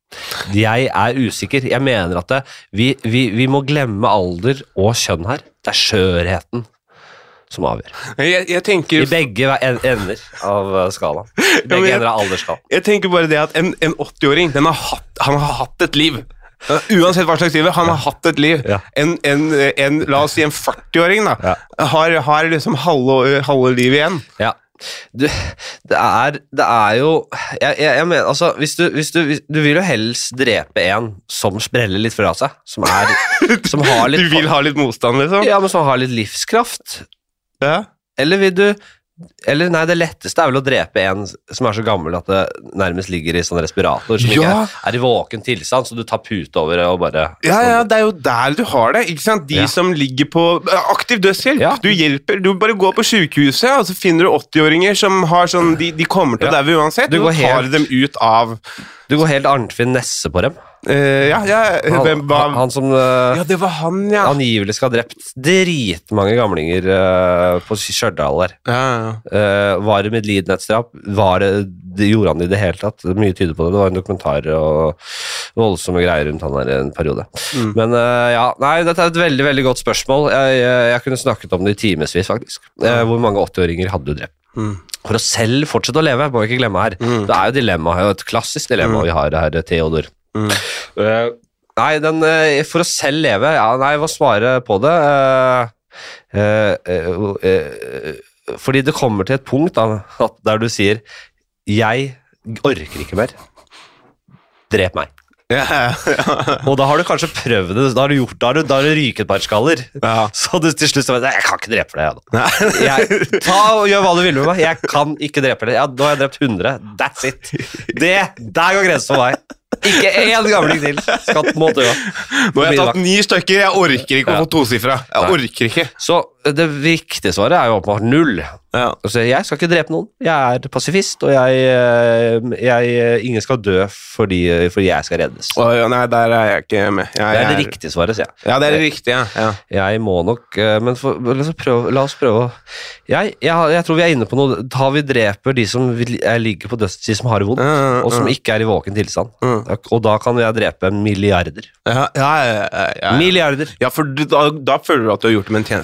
Jeg er usikker. Jeg mener at det, vi, vi, vi må glemme alder og kjønn her. Det er skjørheten som avgjør. Jeg, jeg tenker I begge en- ender av skalaen. I Ja, begge men jeg- ender av aldersskalaen. Jeg tenker bare det at en, en åttiåring, den har hatt, han har hatt et liv. Uansett hva slags liv, han har hatt et liv. Ja. En, en, en, la oss si en førtiåring da, Ja. har, har liksom halve, halve liv igjen. Ja. Du, det er, det er jo jeg, jeg, jeg mener, altså hvis du, hvis du, hvis, du vil jo helst drepe en som spreller litt fra seg, som er som har litt, Du vil ha litt motstand, liksom? ja, men som har litt livskraft. Ja. Eller vil du Eller nei, det letteste er vel å drepe en som er så gammel at det nærmest ligger i sånn respirator, som Ja. ikke er, er i våken tilstand, så du tar pute over det og bare Ja, ja, det er jo der du har det, ikke sant? De Ja. som ligger på aktiv dødshjelp. Ja. Du hjelper, du bare går på sykehuset, og så finner du åttiåringer som har sånn, de, de kommer til å Ja. daue uansett, Du og går så tar helt- dem ut av Du går helt Arnfinn Nesse på dem. eh, Ja, ja, Han, hvem var han, han som uh, Ja, det var han, ja. angivelig skal ha drept dritmange gamlinger uh, på Stjørdal der. Ja, ja. Uh, var det medlidenhetsdrap? Var det, det gjorde han i det hele tatt? Mye tyder på det. Det var en dokumentar og voldsomme greier rundt han der en periode. Mm. Men uh, ja, nei, dette er et veldig, veldig godt spørsmål. Jeg, jeg, jeg kunne snakket om det i timesvis, faktisk. Uh, hvor mange åttiåringer hadde du drept? Mm. For å selv fortsette å leve, må vi ikke glemme her. Mm. Det er jo dilemma, et klassisk dilemma Mm. vi har her, Theodor. Mm. Uh, nei, den, uh, for å selv leve, ja, nei, hva svare på det? Uh, uh, uh, uh, fordi det kommer til et punkt da, at der du sier, jeg orker ikke mer. Drep meg. Ja, ja. Og da har du kanskje prøvd det, da har du gjort, da har du, da har du ryket et par skaller. Ja. Så du til slutt så vet jeg, jeg kan ikke drepe deg. Ja, Nei. jeg, ta og gjør hva du vil med meg. Jeg kan ikke drepe deg. Ja, nå har jeg drept hundre. That's it. Det, der går grensen for meg. Ikke én gamling til. Skal må dø. Nå har jeg tatt ni stykker, jeg orker ikke å Ja. få tosifra. Jeg Nei. orker ikke. Så det viktige svaret er jo åpenbart null. Ja. Altså, jeg skal ikke drepe noen. Jeg er pasifist, og jeg, eh, jeg, ingen skal dø fordi, fordi jeg skal reddes. Å, ja, nei, der er jeg ikke med. Jeg, Det er det jeg riktige svaret, sier jeg. Ja, det er det riktige, ja. ja. Jeg må nok, eh, men for, la, oss prøve, la oss prøve å jeg, jeg, jeg tror vi er inne på noe. Da vi dreper de som vil- er, ligger på døds, de som har det vondt, Ja, ja, og som ja. ikke er i våken tilstand. Mm. Og da kan jeg drepe milliarder. Ja, ja, ja, ja, ja. Milliarder. Ja, for du, da, da føler du at du har gjort dem en tjeneste. Ja.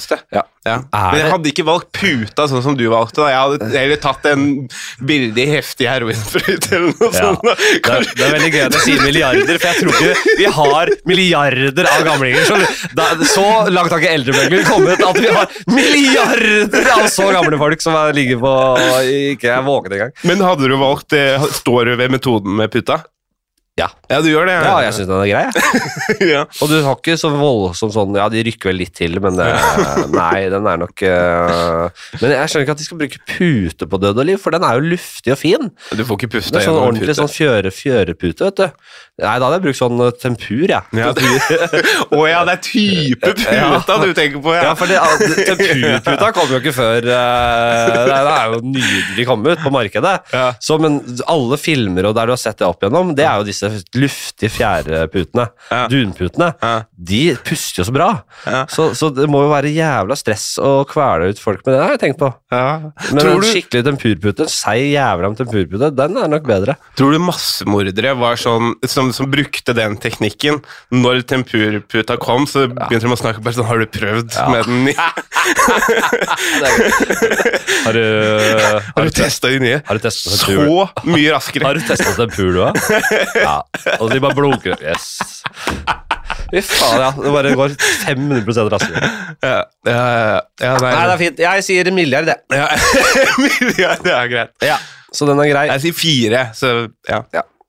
ja. Men jeg hadde ikke valgt puta sånn som du valgte. Da. Jeg hadde heller tatt en billig, heftig heroinsprøyte eller noe Ja. sånt. Da. Det er, det er veldig gøy at jeg sier milliarder, for jeg tror ikke vi har milliarder av gamlinger. Så, da, så langt har ikke eldrebølgen kommet at vi har milliarder av så gamle folk som er- ligger på ikke er våkne engang. Men hadde du valgt eh, Står du ved metoden med puta? Ja. Ja, du gjør det. Ja, jeg syns den er grei. jeg. ja. Og du har ikke så voldsomt sånn Ja, de rykker vel litt til, men det, nei, den er nok uh, Men jeg skjønner ikke at de skal bruke pute på Død og liv, for den er jo luftig og fin. Du får ikke puste Det er sånn gjennom en ordentlig pute. sånn fjøre, fjørepute, vet du. Nei, da hadde jeg brukt sånn uh, tempur, jeg. Ja, det- Å ja, det er type puta Ja. du tenker på, Ja, ja. for det, uh, tempurputa kom jo ikke før uh, Det er jo nydelig kommet ut på markedet. Ja. Så, men alle filmer og der du har sett det opp igjennom, det er jo disse luftige fjæreputene, Ja. dunputene. Ja. De puster jo så bra. Ja. Så, så det må jo være jævla stress å kvele ut folk med det, har jeg tenkt på. Ja. Men Tror en du, skikkelig tempurpute, en seig jævla tempurpute, den er nok bedre. tror du massemordere var sånn som, som brukte den teknikken? Når tempurputa kom, så begynte de å snakke bare sånn Har du prøvd Ja. med den? Har du, Har du testa de nye? har du testet tempur? Så mye raskere. Har du testet tempur, du, da? Ja. Og de bare blunker. Yes. Fy faen, ja. Det bare går fem hundre prosent raskere. Ja, ja, ja, ja, nei, Nei, det er fint. Jeg sier milliard, det. ja. ja, det er greit. Ja. Så den er grei. Jeg sier fire, så ja.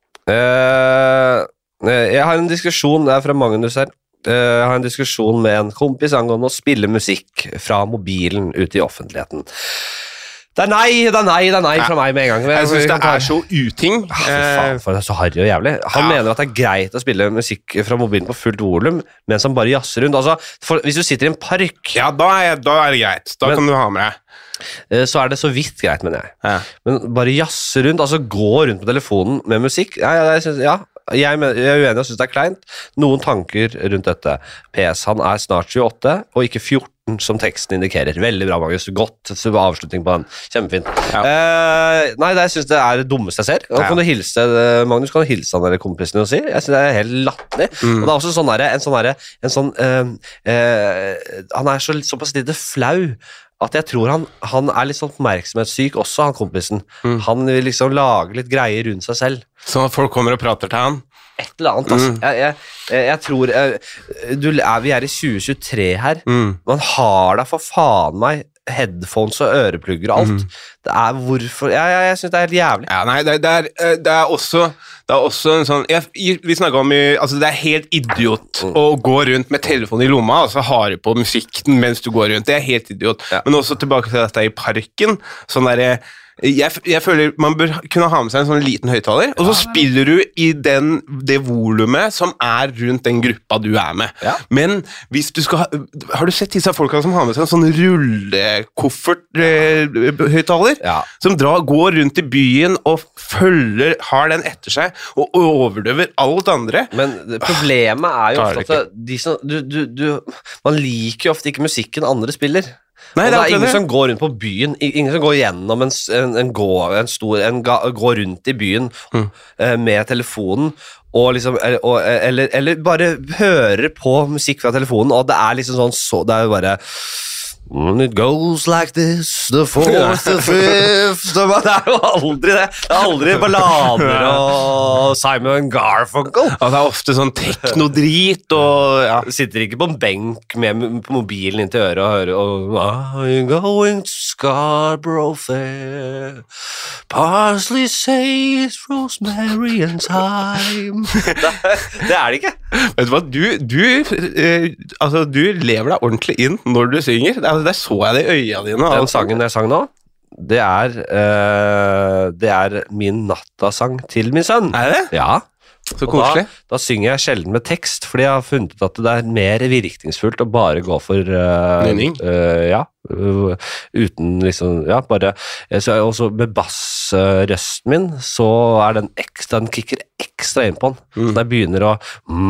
Eh, jeg har en diskusjon, det er fra Magnus her. Eh, jeg har en diskusjon med en kompis angående å spille musikk fra mobilen ute i offentligheten. Det er nei, det er nei, det er nei fra meg med en gang. Jeg syns Vi det kan ta- er så uting. Ah, fy faen, for det er så harry og jævlig. Han Ja. mener at det er greit å spille musikk fra mobilen på fullt volum, mens han bare jazzer rundt. Altså, for, hvis du sitter i en park, Ja, da er, da er det greit. Da Men- kan du ha med deg. eh, så er det så vidt greit, mener jeg. Ja. Men bare jazze rundt, altså gå rundt på telefonen med musikk, ja, ja, jeg, synes, ja. Jeg, men, jeg er uenig og synes det er kleint. Noen tanker rundt dette. P S, han er snart tjueåtte, og ikke fjorten som teksten indikerer. Veldig bra, Magnus. Godt så avslutning på den. Kjempefint. Ja. Eh, nei, det synes jeg er det dummeste jeg ser. Og Ja. kan du hilse, eh, Magnus, kan du hilse han eller kompisen din og si? Jeg synes det er helt latterlig. Mm. Og det er også sånn der, en sånn, der, en sånn eh, eh, han er så, såpass lite flau at jeg tror han, han er litt sånn oppmerksomhetssyk også, han kompisen. Mm. Han vil liksom lage litt greier rundt seg selv. Sånn at folk kommer og prater til han. Et eller annet, altså. Mm. Jeg, jeg, jeg, jeg tror eh, du, er, Vi er i tjue tjuetre her. Mm. Man har da for faen meg headphones og øreplugger og alt. Det er hvorfor Jeg, jeg, jeg syns det er helt jævlig. Ja, nei, det, det, er, eh, det er også Det er også en sånn jeg, Vi snakket om i, altså Det er helt idiot Mm. å gå rundt med telefonen i lomma og så ha det på musikken mens du går rundt. Det er helt idiot. Ja. Men også tilbake til dette i parken. Sånn der, jeg, jeg føler man bør kunne ha med seg en sånn liten høyttaler, og så spiller du i den, det volumet som er rundt den gruppa du er med. Ja. Men hvis du skal ha Har du sett disse folka som har med seg en sånn rullekofferthøyttaler? Ja. Som drar, går rundt i byen og følger, har den etter seg og overdøver alt andre. Men det- problemet er jo Klarer ofte at de som, du, du, du, man liker jo ofte ikke musikken andre spiller. Nei, og det det er er akkurat ingen det. som går rundt på byen, i- ingen som går gjennom en, s- en, en, gå, en stor en ga, går rundt i byen Mm. eh, med telefonen og liksom, eller, og, eller, eller bare hører på musikk fra telefonen, og det er liksom sånn så, det er jo bare And it goes like this, the fourth, the fifth Det er jo aldri det. Det er aldri ballader og Simon Garfunkel. Ja, det er ofte sånn teknodrit og ja. Sitter ikke på en benk med m- på mobilen inntil øret og hører og, I'm going to Scarborough Fair Parsley, sage, rosemary and thyme det, det er det ikke. Vet du hva, du, du, eh, altså, du lever deg ordentlig inn når du synger. Det, der så jeg det i øynene dine. Den sangen jeg sang nå, det er, eh, det er min nattasang til min sønn. Er det? Ja. Så Og koselig. Da, da synger jeg sjelden med tekst, fordi jeg har funnet ut at det er mer virkningsfullt å bare gå for uh, Nynning? ja, uh, uten liksom Ja, bare uh, så er jeg også med bassrøsten min, så er den ekstra Den kicker ekstra inn på den. Mm. Så når jeg begynner å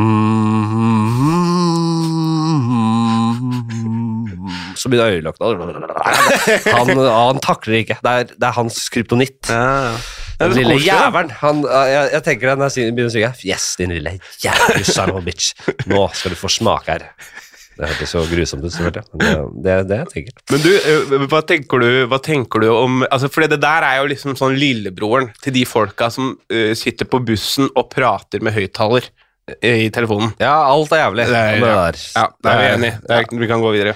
Så begynner øyelokkene han, han takler det ikke. Det er, det er hans kryptonitt. Ja. Det er Den så lille koselig, da. jævelen. Han, jeg, jeg tenker når jeg begynner å synge Yes, din lille jævla son of a bitch. Nå skal du få smake her. Det hørtes så grusomt ut, selvfølgelig. Men det er det jeg tenker. Men du, hva tenker du, hva tenker du om altså for det der er jo liksom sånn lillebroren til de folka som uh, sitter på bussen og prater med høyttaler i telefonen. Ja, alt er jævlig. Det er, det ja. der. Ja, det er vi enig. Det er, vi kan gå videre.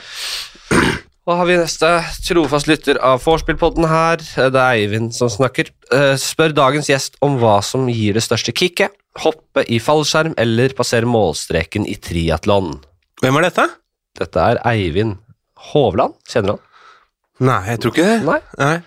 Og har vi neste trofast lytter av Vorspiel-podden her. Det er Eivind som snakker. Spør dagens gjest om hva som gir det største kicket. Hoppe i fallskjerm eller passere målstreken i triathlon. Hvem er dette? Dette er Eivind Hovland. Kjenner han? Nei, jeg tror ikke det. Nei. Nei.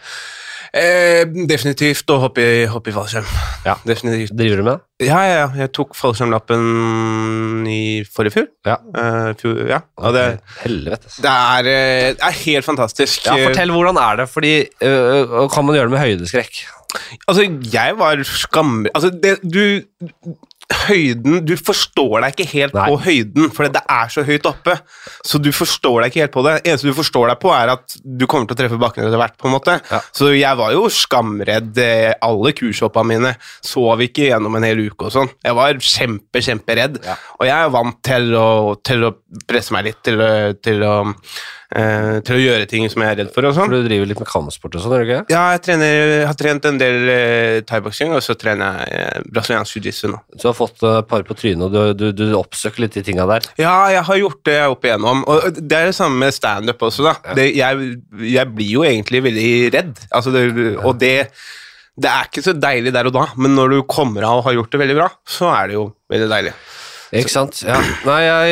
Eh, definitivt å hoppe i, hoppe i fallskjerm. Ja. Definitivt. Driver du med det? Ja, ja, ja. Jeg tok fallskjermlappen i forrige fjor. Ja. Uh, fjor, ja. Og det, Helvete. det, er, det er helt fantastisk. Ja, fortell hvordan er det, fordi øh, kan man gjøre det med høydeskrekk? Altså, jeg var skammer... Altså, det, du... Høyden, du forstår deg ikke helt Nei. På høyden, for det er så høyt oppe, så du forstår deg ikke helt på det. Det eneste du forstår deg på er at du kommer til å treffe bakken etter hvert, på en måte. Ja. Så jeg var jo skamredd. Alle kurshoppene mine sov ikke gjennom en hel uke og sånn. Jeg var kjempe, kjemperedd, ja. Og jeg er vant til å, til å presse meg litt, til å, til å Uh, til å gjøre ting som jeg er redd for og sånn. For du driver litt med kampsport og sånn, er det ikke? Ja, jeg, trener, jeg har trent en del uh, thaiboksing, og så trener jeg uh, brasiliansk jiu-jitsu nå. Så du har fått uh, par på trynet, og du, du, du oppsøker litt de tingene der? Ja, jeg har gjort det opp igjennom, og det er det samme med stand-up også da. Ja. Det, jeg, jeg blir jo egentlig veldig redd, altså det, og det, det er ikke så deilig der og da, men når du kommer av og har gjort det veldig bra, så er det jo veldig deilig. Ikke sant? Ja. Nei, jeg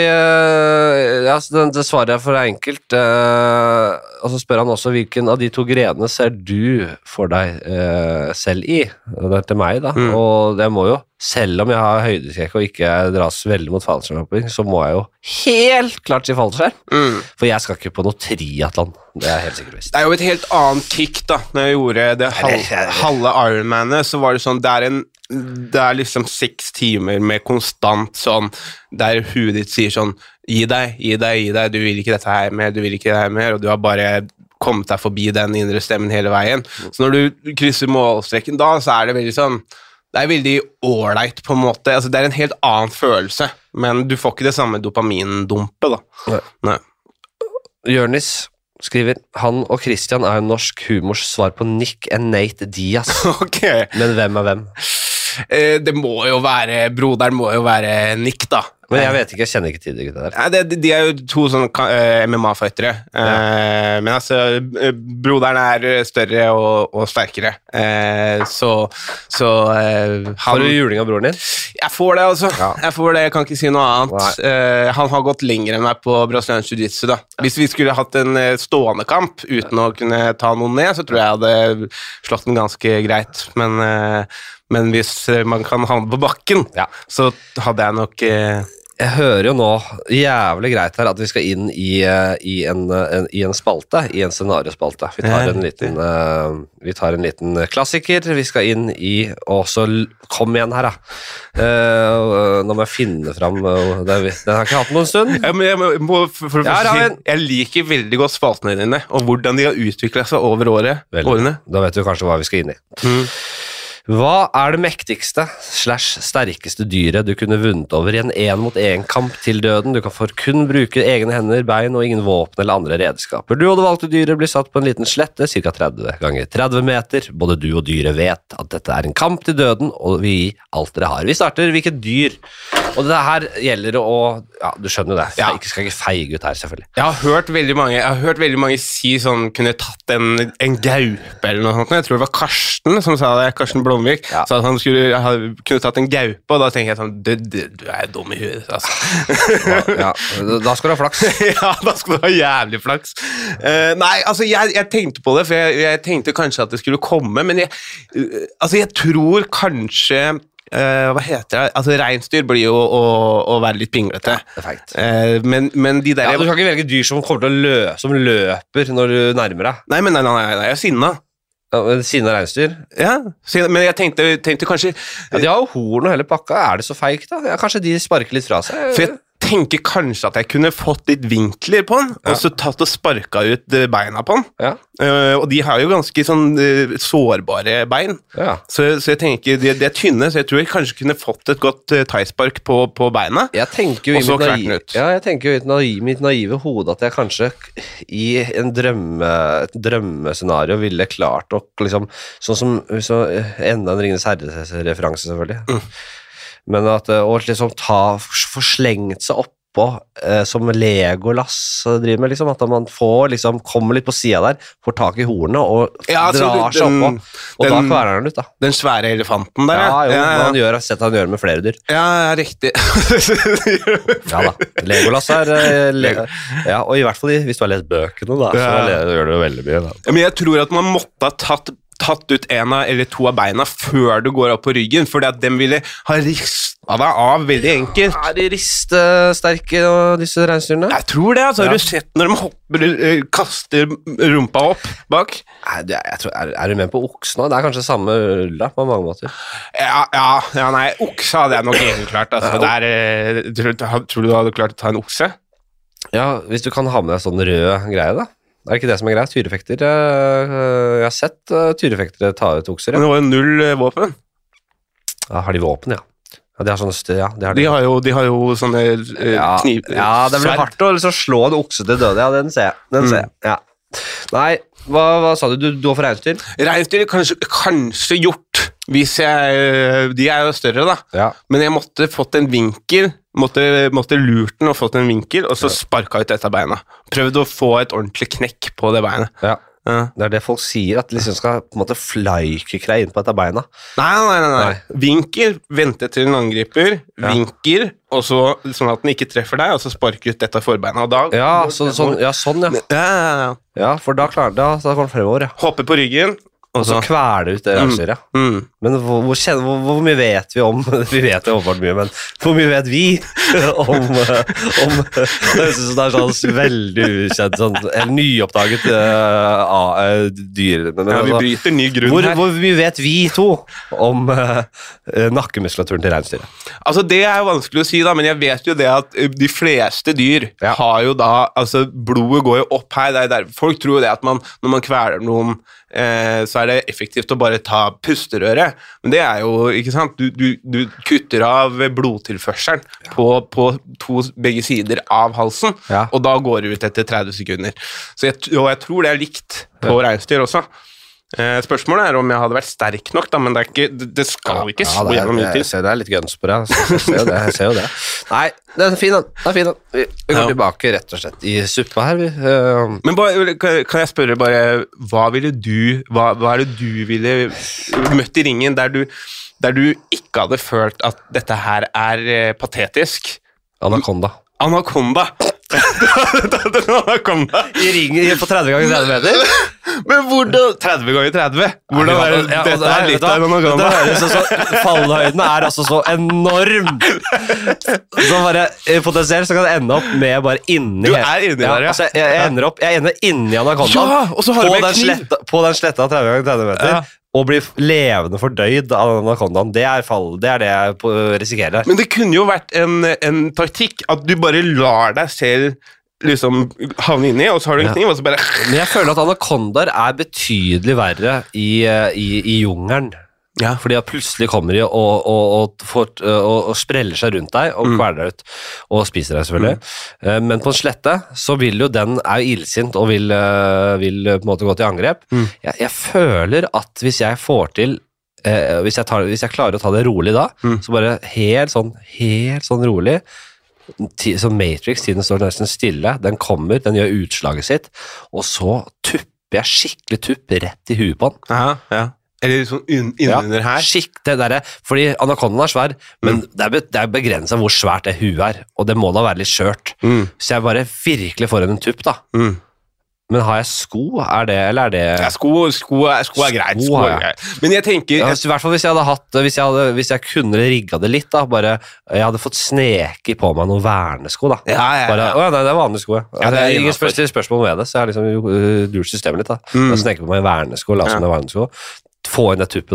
ja, det, det svaret er for enkelt. Eh, og så spør han også hvilken av de to grenene ser du for deg eh, selv i? Det er til meg, da. Mm. Og det må jo, selv om jeg har høydeskrekk og ikke dras veldig mot fallskjermhopping, så må jeg jo helt klart si fallskjerm. Mm. For jeg skal ikke på noe triathlon. Det er helt sikkert visst. Det er jo et helt annet kick, da. Når jeg gjorde det halve, halve Ironmanet, så var det sånn, det er en det er liksom seks timer med konstant sånn, der huet ditt sier sånn, gi deg, gi deg, gi deg, du vil ikke dette her mer, du vil ikke det her mer, og du har bare kommet deg forbi den indre stemmen hele veien. Så når du krysser målstreken da, så er det veldig sånn, det er veldig ålreit på en måte, altså det er en helt annen følelse, men du får ikke det samme dopamindumpet da. Nei. Nei. Jørnis skriver, han og Christian er jo norsk humors svar på Nick and Nate Diaz. Ok. Men hvem er hvem? Eh, det må jo være, broderen må jo være Nick da. Men jeg vet ikke, jeg kjenner ikke til det der. Ja, det, de er jo to sånne uh, M M A-fightere. Uh, ja. Men altså, broderen er større og, og sterkere. Uh, så, så uh, han... Får du juling av broren din? Jeg får det, altså. Ja. Jeg får det, jeg kan ikke si noe annet. Uh, han har gått lenger enn meg på brasiliansk jiu-jitsu, da. Hvis vi skulle hatt en stående kamp uten å kunne ta noen ned, så tror jeg jeg hadde slått den ganske greit. Men... Uh, Men hvis man kan havne på bakken, ja. Så hadde jeg nok... Eh... Jeg hører jo nå jævlig greit her at vi skal inn i, i, en, en, i en spalte, i en scenariospalte. Vi tar en liten, uh, vi tar en liten klassiker, vi skal inn i, og så kom igjen her da. Uh, nå må jeg finne frem, uh, det, den har jeg ikke hatt noen stund. Ja, men jeg, må, må, for, for, ja, for, en... jeg liker veldig godt spaltene dine, og hvordan de har utviklet seg over året, årene. Da vet du kanskje hva vi skal inn i. Mm. Hva er det mektigste slash sterkeste dyret du kunne vunnet over i en en-mot-en-kamp til døden? Du kan for kun bruke egne hender, bein og ingen våpen eller andre redskaper. Du og det valgte dyret blir satt på en liten slette, ca. tretti ganger tretti meter. Både du og dyret vet at dette er en kamp til døden, og vi gir alt dere har. Vi starter hvilket dyr. Og det her gjelder å... Ja, du skjønner det. Jeg ja. skal ikke feige ut her, selvfølgelig. Jeg har hørt veldig mange, jeg har hørt veldig mange si sånn, kunne tatt en, en gaupe eller noe sånt. Jeg tror det var Karsten som sa det, Karsten Blomvik, ja. Så at han skulle, ha, kunne tatt en gaupe, og da tenker jeg sånn, du, du, du er dum i huet, altså. ja, ja, da skal du ha flaks. ja, da skal du ha jævlig flaks. Uh, nei, altså, jeg, jeg tenkte på det, for jeg, jeg tenkte kanskje at det skulle komme, men jeg, uh, altså, jeg tror kanskje... Uh, hva heter det? Altså, reinsdyr blir jo å, å være litt pinglete. Ja, det er feit. Uh, men, men de der... Ja, du kan ikke velge dyr som kommer til å løpe, som løper når du nærmer deg. Nei, men nei, nei, nei, jeg er sinna. Ja, sinna reinsdyr? Ja, men jeg tenkte, tenkte kanskje... Ja, de har jo horn og hele pakka. Er det så feigt da? Ja, kanskje de sparker litt fra seg? For jeg, tenker kanskje at jeg kunne fått litt vinkler på den, ja. Og så tatt og sparket ut beina på den. Ja. Uh, og de har jo ganske sånn uh, sårbare bein, ja. så, så jeg tenker, de, de er tynne, så jeg tror jeg kanskje kunne fått et godt uh, thaispark på, på beina, jeg tenker jo og så kvert den ut. Ja, jeg tenker jo i naiv, mitt naive hode at jeg kanskje i en drømme, et drømmescenario ville klart å liksom, sånn som så, enda en Ringenes Herre-referanse selvfølgelig, mm. men at å liksom ta, forslengt seg opp Eh, som Legolas driver med, liksom, at man får, liksom, kommer litt på siden der, får tak i hornene og ja, altså, drar seg oppå, og den, da kværer han ut da. Den svære elefanten der, ja. Jo, ja, ja. Han gjør, sett han gjør med flere dyr. Ja, riktig. ja da, Legolas er, le, ja, og i hvert fall hvis du har lest bøkene da, ja. Så gjør det jo veldig mye da. Men jeg tror at man måtte ha tatt, tatt ut en av, eller to av beina før du går opp på ryggen, fordi at den ville ha ristet deg av veldig enkelt. Ja, er de ristesterke og disse reinsdyrene? Jeg tror det, altså. Ja. Har du sett når de hopper, kaster rumpa opp bak? Nei, det, jeg tror, er, er du med på oksen nå? Det er kanskje samme ull da, på mange måter. Ja, ja, ja nei, okse hadde jeg nok egentlig klart. Altså, ja. Der, tror, tror du du hadde klart å ta en okse? Ja, hvis du kan ha med deg sånn rød greie da. Er det ikke det som er greit? Tyrefekter. Jeg har sett tyrefektere ta ut okser. Ja. Men det var jo null våpen. Ja, har de våpen, ja. Ja, de har sånne støy, ja. De har, de har, jo, de har jo sånne uh, ja, kniv... Ja, det blir hardt å liksom slå en okse til døde, ja, den ser jeg. Den mm. ser jeg, ja. Nei, hva, hva sa du? Du, du har for reinsdyr? Reinsdyr er kanskje, kanskje gjort, hvis jeg... De er jo større, da. Ja. Men jeg måtte fått en vinkel, måtte, måtte lurt den og fått en vinkel, og så sparket ut et av beina. Prøvde å få et ordentlig knekk på det beinet. Ja. Ja. Det er det folk sier, at de liksom skal på en måte flykikke deg inn på et av beina. Nei, nei, nei, nei. Vinkel, vente til den angriper, ja. Vinkel, og så sånn at den ikke treffer deg, og så sparker ut dette forbeina, og da... Ja, så, sånn, ja, sånn, ja. Ja, ja, ja. Ja, for da klarer det, så da går den fremover, ja. Hoppe på ryggen, og så kveler det ut det reinsdyret. Mm. Mm. Men hvor, hvor, hvor, hvor mye vet vi om, vi vet jo overfor mye, men hvor mye vet vi om, om det høres ut som det er sånn veldig ukjent, sånn, eller nyoppdaget uh, dyr. Men, ja, vi bryter ny grunn hvor, her. Hvor mye vet vi to om uh, nakkemuskulaturen til reinsdyret? Altså, det er jo vanskelig å si da, men jeg vet jo det at de fleste dyr ja. Har jo da, altså, blodet går jo opp her, det er der. Folk tror jo det at man, når man kveler noen, eh, så er det effektivt å bare ta pusterøret, men det er jo, ikke sant, du, du, du kutter av blodtilførselen ja. på, på to, begge sider av halsen, ja. Og da går det ut etter tretti sekunder. Så jeg, og jeg tror det er likt på ja. Reinsdyr også. Eh, spørsmålet er om jeg hadde vært sterk nok, da, men det, er ikke, det skal ja, ikke så ja, gjennom mye til. Jeg ser det er litt guns på det, jeg ser jo det, jeg ser jo det. Nei, det er fin, det er fin. Vi, vi går ja. Tilbake rett og slett i suppa her. Vi, uh... Men bare, kan jeg spørre bare, hva ville du, hva, hva er det du ville møtt i ringen der du, der du ikke hadde følt at dette her er patetisk? Anakonda. Anakonda. Anakonda. I ringen på tretti ganger tretti meter? Men hvordan tretti ganger tretti? Hvordan er det? Ja, dette er litt av en anakonda. Så, så, fallhøyden er altså så enorm. Så bare, potensielt så kan det ende opp med bare inni. Du er inni der, ja. Altså, jeg, jeg ender opp, jeg ender inni anakonda. Ja, og så har du med kniv. Sletta, på den sletta tretti ganger tretti meter. Ja. Og bli levende fordøyd av anakondaen, det er, fall, det er det jeg risikerer. Men det kunne jo vært en, en taktikk, at du bare lar deg selv liksom havne inni, og så har du en kniv, og så bare... Men jeg føler at anakondaer er betydelig verre i, i, i jungelen. Ja. Fordi at plutselig kommer de og, og, og, får, og, og spreller seg rundt deg og kveler deg ut og spiser deg selvfølgelig. Mm. Men på en slette så vil jo den er jo illsint og vil, vil på en måte gå til angrep. Mm. Jeg, jeg føler at hvis jeg får til eh, hvis, jeg tar, hvis jeg klarer å ta det rolig da, mm. så bare helt sånn, helt sånn rolig, som Matrix, tiden står nesten stille, den kommer, den gjør utslaget sitt, og så tupper jeg skikkelig tupp rett i huet på den. Ja, ja. Eller sånn innunder ja, her. Skikk det der, fordi anakondaen er svær, men mm. det, er be, det er begrenset hvor svært det huet er, og det må da være litt skjørt. Mm. Så jeg bare virkelig får en tupp da. Mm. Men har jeg sko? Er det, eller er det... Ja, sko, sko, er, sko er greit. Sko er greit. Men jeg tenker... Ja, I hvert fall hvis jeg hadde hatt, hvis jeg, hadde, hvis jeg kunne rigget det litt da, bare, jeg hadde fått sneke på meg noen vernesko da. Ja, ja, ja. Bare, å ja, nei, det er vanlige sko. Ja. Ja, det er ingen spør spørsmål med det, så jeg har liksom uh, lurt systemet litt da. Mm. Jeg sneker på meg vernesko, la oss ja. Med vernesko. Få inn det tuppet der.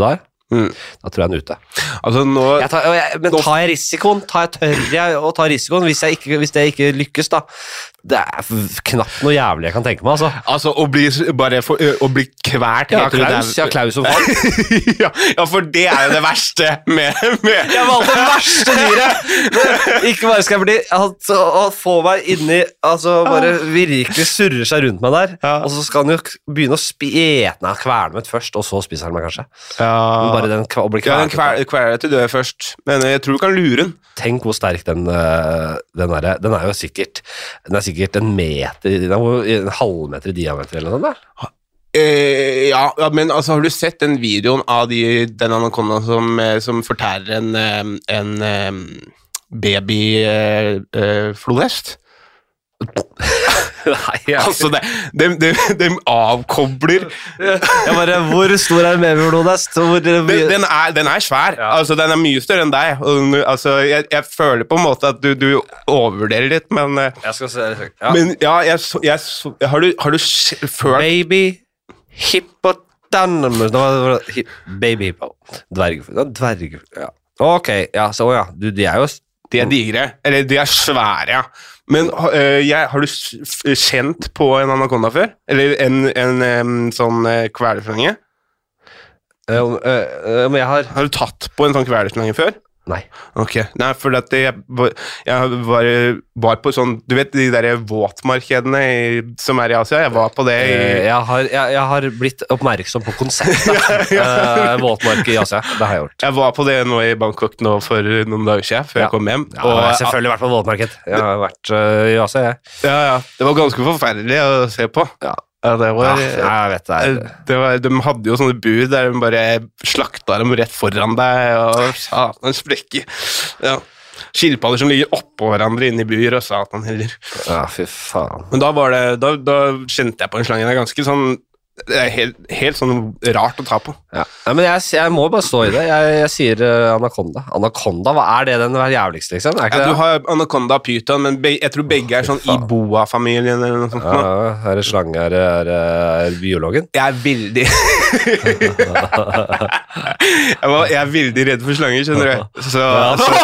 Mm. Da tror jeg han er ute. Altså nå... Jeg tar, jeg, men tar jeg risikoen? Tar jeg tør jeg å ta risikoen hvis, jeg ikke, hvis det ikke lykkes, da? Det er knapt noe jævlig jeg kan tenke meg, altså. Altså, å bli, bare for, å bli kvært... Ja, Klaus, ja, Klaus som far. ja, ja, for det er jo det verste med... med. Jeg valgte det verste dyret! Ikke bare skal jeg bli... Altså, å få meg inni... Altså, bare virkelig surre seg rundt meg der, ja. Og så skal han jo begynne å spetne kverne mitt først, og så spiser han meg kanskje. Ja, bare den, å bli ja, den kveler kvel til død først, men jeg tror du kan lure den. Tenk hvor sterk den, den er. Den er jo sikkert, den er sikkert en meter, den er en halvmeter i diameter eller noe sånt der. Eh, ja, ja, men altså, har du sett den videoen av de, den anakonda som, som fortærer en, en, en babyflodhest? Nei, jeg... Altså, de, de, de, de avkobler. Jeg bare, hvor stor er babyflodhest? Den, den, er, den er svær, ja. Altså, den er mye større enn deg. Og, altså, jeg, jeg føler på en måte at du, du overvurderer litt, men jeg skal se, ja. Men ja, jeg, jeg, jeg, har du, har du følt Baby hippopotamus Baby hippo Dverg, dverg, ja. Ok, ja, så ja, du, de er jo De er digre, eller de er svære, ja. Men uh, jeg, har du kjent på en anakonda før? Eller en, en um, sånn uh, kveleslange? Uh, uh, uh, men jeg har... Har du tatt på en sånn kveleslange før? Nei. Ok, nei, for at jeg, jeg var, var på sånn, du vet de der våtmarkedene i, som er i Asia, jeg var på det i... Jeg har, jeg, jeg har blitt oppmerksom på konseptet, ja, ja. uh, våtmarked i Asia, det har jeg gjort. Jeg var på det nå i Bangkok nå for noen dager siden, før ja. jeg kom hjem. Ja, og, jeg har selvfølgelig vært på våtmarked, jeg har vært uh, i Asia, jeg. Ja, ja, det var ganske forferdelig å se på. Ja. Ja, det var, ja, jeg vet det, er... det var, de hadde jo sånne bur der de bare slakta dem rett foran deg, og satan sprekker. Ja. Skilpadder som ligger oppå hverandre inne i bur, og satan heller. Ja, fy faen. Men da var det, da, da kjente jeg på en slange, det er ganske sånn, det er helt, helt sånn rart å ta på. Ja, ja men jeg, jeg må bare stå i det, jeg, jeg sier uh, anakonda. Anakonda, hva er det den jævligste, liksom? Er ikke ja, det? Du har anakonda og pyton, men be, jeg tror begge er sånn i boa-familien eller noe sånt. Ja, er det slange, er, er, er biologen? Jeg er veldig... jeg, var, jeg er veldig redd for slanger, skjønner du? Så... Ja, så...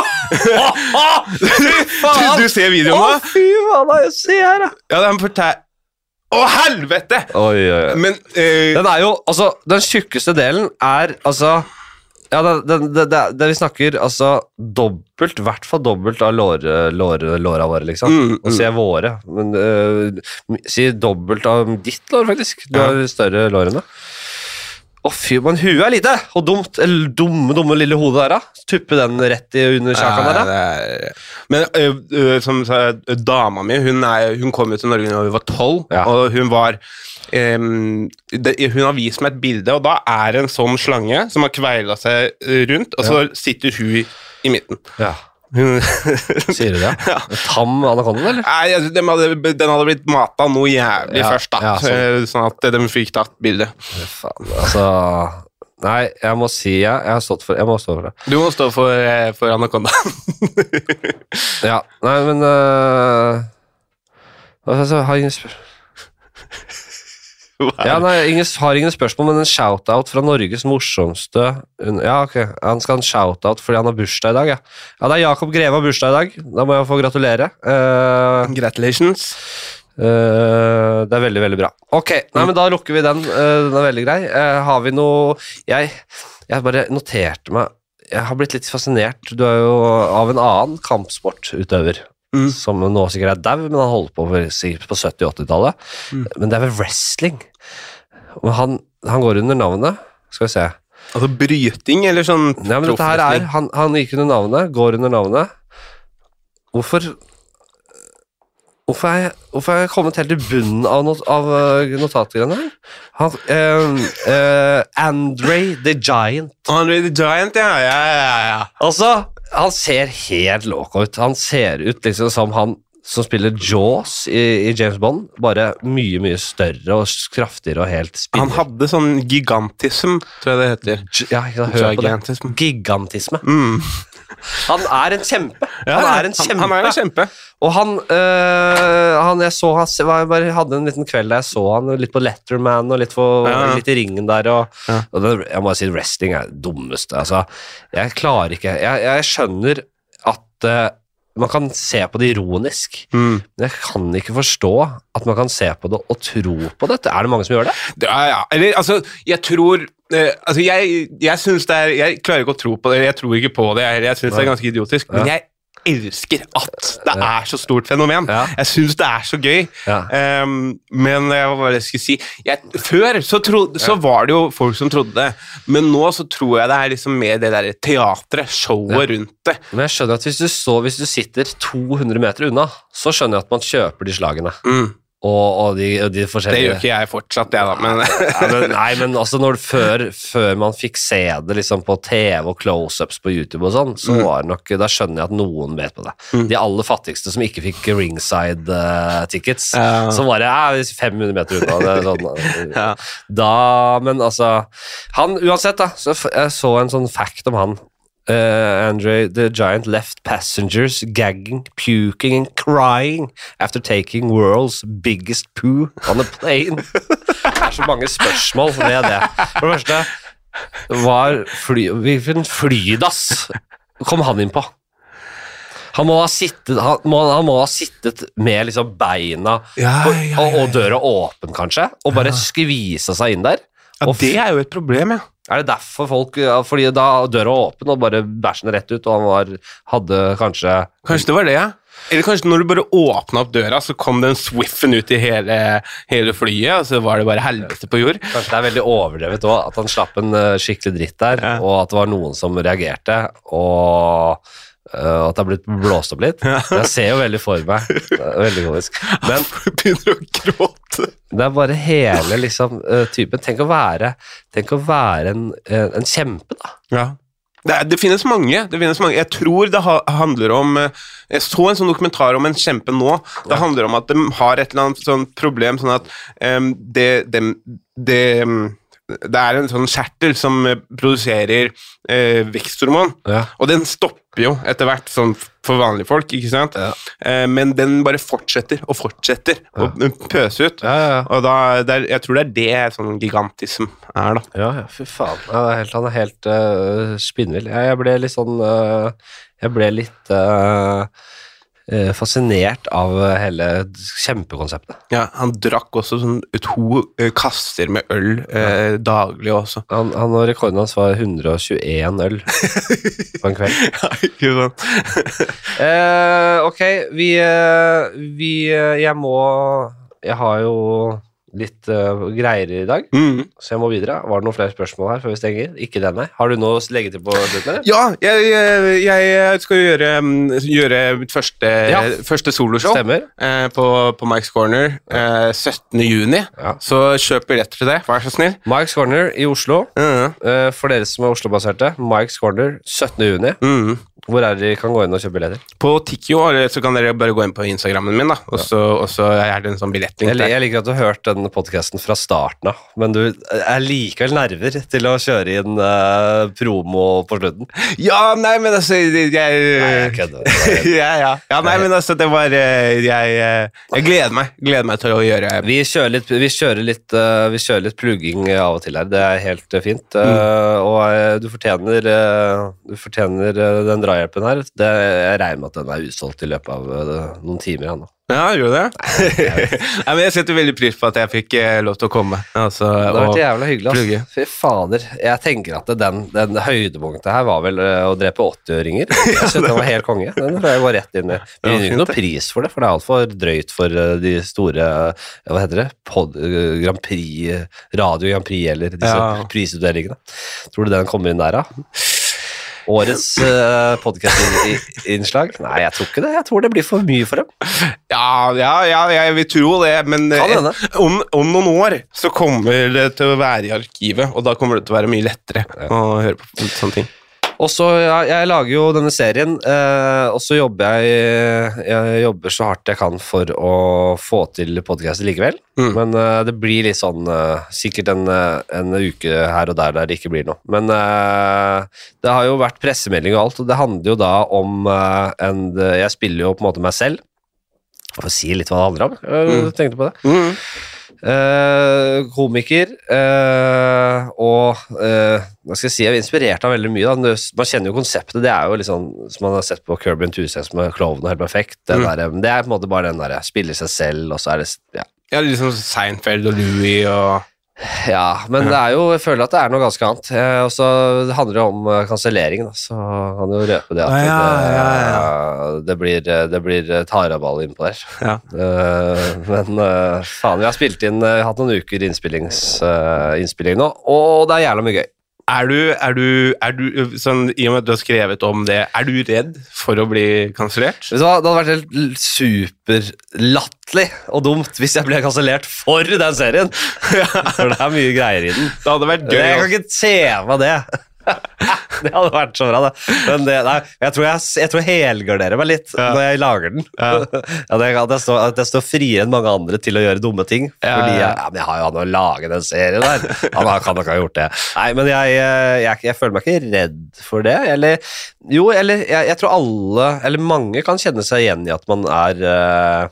du, du ser videoen nå? Å, fy faen, jeg ser her, da. Ja, den fortæller... Å, helvete! Oi, oi, oi. Men, eh, den er jo, altså, den tjukkeste delen er, altså, ja, det, det, det, det, det vi snakker, altså, dobbelt, i hvert fall dobbelt av låre, låre, låra våre, liksom. Mm, mm. Og sier våre, men uh, sier dobbelt av ditt lår, faktisk. Du ja. har større lår enn det. Å, fy, men huet er lite, og dumt, eller dumme, dumme lille hodet der, da. Tuppe den rett i under kjakan der, da. Er, men ø, ø, som sa, dama mi, hun, er, hun kom ut til Norge da hun var tolv, ja. Og hun var, um, det, hun har vist meg et bilde, og da er det en sånn slange som har kveilet seg rundt, og så ja. sitter hun i, i midten. Ja. Sier du det? Ja. Tam anakonda, eller? Nei, altså, den, hadde, den hadde blitt matet noe jævlig ja, først, da. Ja, sånn. sånn at de fikk tatt bildet. Faen, altså... Nei, jeg må si ja, jeg har stått for, jeg må stå for det. Du må stå for, for anakonda. Ja, nei, men... Uh, altså, har ingen spørsmål... Ja, nei, ingen, har ingen spørsmål, men en shoutout fra Norges morsomste... Ja, ok, han skal ha en shoutout fordi han har bursdag i dag, ja. Ja, det er Jakob Greve har bursdag i dag, da må jeg få gratulere. Uh, Congratulations. Uh, det er veldig, veldig bra. Ok, nei, men da lukker vi den. Uh, den er veldig grei. Uh, har vi noe... Jeg, jeg bare noterte meg... Jeg har blitt litt fascinert. Du er jo av en annen kampsportutøver. Mm. Som nå sikkert er dau, men han holdt på på sytti-åttitallet. Mm. Men det er vel wrestling. Og han, han går under navnet. Skal vi se. Altså bryting, eller sånn? Ja, men dette her er... Han, han gikk under navnet, går under navnet. Hvorfor... Hvorfor er, jeg, hvorfor er jeg kommet helt til bunnen av, not, av uh, notatgreiene her? Han, uh, uh, Andre the Giant. Andre the Giant, ja, ja, ja, ja. Altså, han ser helt loco ut. Han ser ut liksom som han som spiller Jaws i, i James Bond, bare mye, mye større og kraftigere og helt spiller. Han hadde sånn gigantism, tror jeg det heter. G ja, jeg kan høre på det. Gigantisme. Mm. Han er en kjempe. Ja, han er en kjempe. Han, han er en kjempe. Og han, øh, han jeg så han, jeg bare hadde en liten kveld der jeg så han litt på Letterman og litt, for, ja. litt i ringen der, og, ja. og det, jeg må si wrestling er det dummeste, altså, jeg klarer ikke, jeg, jeg skjønner at uh, man kan se på det ironisk, mm. men jeg kan ikke forstå at man kan se på det og tro på dette. Er det mange som gjør det? Ja, ja. Eller, altså, jeg tror eh, altså, jeg, jeg synes det er jeg klarer ikke å tro på det, jeg tror ikke på det, jeg, jeg synes ja. det er ganske idiotisk, men jeg elsker at det er så stort fenomen. Ja. Jeg synes det er så gøy. Ja. Um, men jeg var bare skal si jeg, før så, trodde, så var det jo folk som trodde det, men nå så tror jeg det er liksom mer det der teatret, showet ja. rundt det. Men jeg skjønner at hvis du, så, hvis du sitter to hundre meter unna, så skjønner jeg at man kjøper de slagene. Mm. Og, og, de, og de forskjellige... Det gjør ikke jeg fortsatt, jeg da, men... nei, men, nei, men altså når, før, før man fikk se det liksom på T V og close-ups på YouTube og sånn, så mm. var det nok, da skjønner jeg at noen vet på det. Mm. De aller fattigste som ikke fikk ringside uh, tickets, ja. som var det, ja, fem hundre meter unna, det er sånn, ja. da, men altså, han, uansett da, så jeg så en sånn fact om han, Uh, Andre the Giant left passengers gagging, puking and crying after taking world's biggest poo on a plane. Det er så mange spørsmål med det. For det første, var fly, hvilken flydass kom han inn på? Han må ha sittet, han må, han må ha sittet med liksom beina ja, ja, ja, ja. Og, og døra åpen kanskje, og bare ja. skvisa seg inn der. Ja, det er jo et problem, ja. Er det derfor folk, fordi da døra var åpen og bare bæsjen rett ut, og han var, hadde kanskje... Kanskje det var det, ja. Eller kanskje når du bare åpnet opp døra, så kom den swiffen ut i hele, hele flyet, og så var det bare helvete på jord. Kanskje det er veldig overdrevet også, at han slapp en skikkelig dritt der, ja. og at det var noen som reagerte, og... Uh, at det har blitt blåst opp litt. Jeg ser jo veldig for meg. Det er veldig komisk. Men jeg begynner å gråte. Det er bare hele liksom, uh, typen. Tenk å være, tenk å være en, uh, en kjempe, da. Ja. Det, er, det finnes mange. Det finnes mange. Jeg tror det ha, handler om Jeg så en sånn dokumentar om en kjempe nå. Det ja. handler om at de har et eller annet sånn problem, sånn at um, det, det, det um, det er en sånn kjertel som produserer eh, veksthormon, ja. og den stopper jo etter hvert sånn for vanlige folk, ikke sant? Ja. Eh, men den bare fortsetter og fortsetter ja. og pøser ut. Ja, ja, ja. Og da, det er, jeg tror det er det sånn gigantism er da. Ja, ja, fy faen. Ja, det er helt, han er helt uh, spinnvill. Jeg, jeg ble litt sånn, uh, jeg ble litt... Uh, fascinert av hele kjempekonseptet. Ja, han drakk også sånn to kasser med øl eh, daglig også. Han, han og rekorden hans var hundre og tjueen øl på en kveld. Ja, ikke sant. eh, ok, vi, vi jeg må jeg har jo litt uh, greier i dag, mm. så jeg må videre. Var det noen flere spørsmål her før vi stenger? Ikke denne. Har du noe å legge til på slutten? Ja, jeg, jeg, jeg skal gjøre, gjøre mitt første, ja. første soloshow eh, på, på Mike's Corner eh, syttende juni. Ja. Så kjøp billetter til det, vær så snill. Mike's Corner i Oslo. Mm. Eh, for dere som er Oslo-baserte, Mike's Corner syttende juni. Mm. Hvor er det de kan gå inn og kjøpe billetter? På Tikio, eller så kan dere bare gå inn på Instagrammen min, da, og så, og så er det en sånn billettlink der. Jeg, jeg liker at du har hørt den podcasten fra starten av, men du er likevel nerver til å kjøre inn uh, promo på slutten. Ja, nei, men altså, jeg... Nei, jeg kødder. ja, ja. ja, nei, men altså, det var... Jeg, jeg gleder meg, gleder meg til å gjøre... Vi kjører litt, vi kjører litt, uh, vi kjører litt plugging av og til her, det er helt fint, uh, mm. og uh, du fortjener, uh, du fortjener uh, den dra hjelpen her, det, jeg regner med at den er utsolgt i løpet av uh, noen timer her nå. Ja, gjør det? Nei, men jeg setter veldig pris på at jeg fikk uh, lov til å komme. Altså, det har vært jævla hyggelig, ass. Fy fader. Jeg tenker at den, den høydepunktet her var vel uh, å drepe åtti-øringer. Jeg synes det var helt konge. Den tror jeg går rett inn i. Vi gir ikke noe pris for det, for det er alt for drøyt for uh, de store, uh, hva heter det? Pod, uh, Grand Prix, Radio Grand Prix, eller disse ja. prisutdelingene. Tror du den kommer inn der, da? Årets uh, podcast-innslag? Nei, jeg tror ikke det. Jeg tror det blir for mye for dem. Ja, ja, ja jeg vil tro det, men eh, om, om noen år så kommer det til å være i arkivet, og da kommer det til å være mye lettere ja. å høre på sånne ting. Og så, ja, jeg lager jo denne serien, eh, og så jobber jeg, jeg jobber så hardt jeg kan for å få til podcast likevel, mm. men eh, det blir litt sånn, eh, sikkert en, en uke her og der der det ikke blir noe. Men eh, det har jo vært pressemelding og alt, og det handler jo da om eh, en, jeg spiller jo på en måte meg selv, får si litt hva det handler om. Jeg Mm. tenkte på det. Mm. Eh, komiker, eh, og eh, hva skal jeg si, jeg er inspirert av veldig mye. Da. Man kjenner jo konseptet, det er jo liksom, som man har sett på Kirby Enthusiasm med Klovn og Helt Perfekt. Den Mm. der, det er på en måte bare den der, spille seg selv, og så er det, ja. Ja, liksom Seinfeld og Louis og Ja, men det er jo, jeg føler at det er noe ganske annet. Eh, og så det handler det om uh, kansellering, da, så kan du jo røpe det at Ah, ja, det, ja, ja. det blir, det blir taraball innpå der. Ja. Eh, men uh, faen, vi har spilt inn, uh, hatt noen uker innspillings, uh, innspilling nå, og det er jævla mye gøy. Er du, er du, er du sånn, i og med at du har skrevet om det, er du redd for å bli kansellert? Vet du hva, det hadde vært helt superlattelig og dumt hvis jeg ble kansellert for den serien. For det er mye greier i den. Det hadde vært gøy. Jeg kan altså. ikke se meg det. Det hadde vært så bra, det. Men det, nei, jeg tror jeg, jeg tror jeg helgarderer meg litt Ja. når jeg lager den. Ja. At jeg, at jeg, står, at jeg står friere enn mange andre til å gjøre dumme ting. Ja, Fordi ja. jeg, ja, men jeg har jo hatt å lage den serien der. Han har- kan nok ha gjort det. Nei, men jeg, jeg, jeg føler meg ikke redd for det. Eller, jo, eller jeg, jeg tror alle, eller mange kan kjenne seg igjen i at man er uh,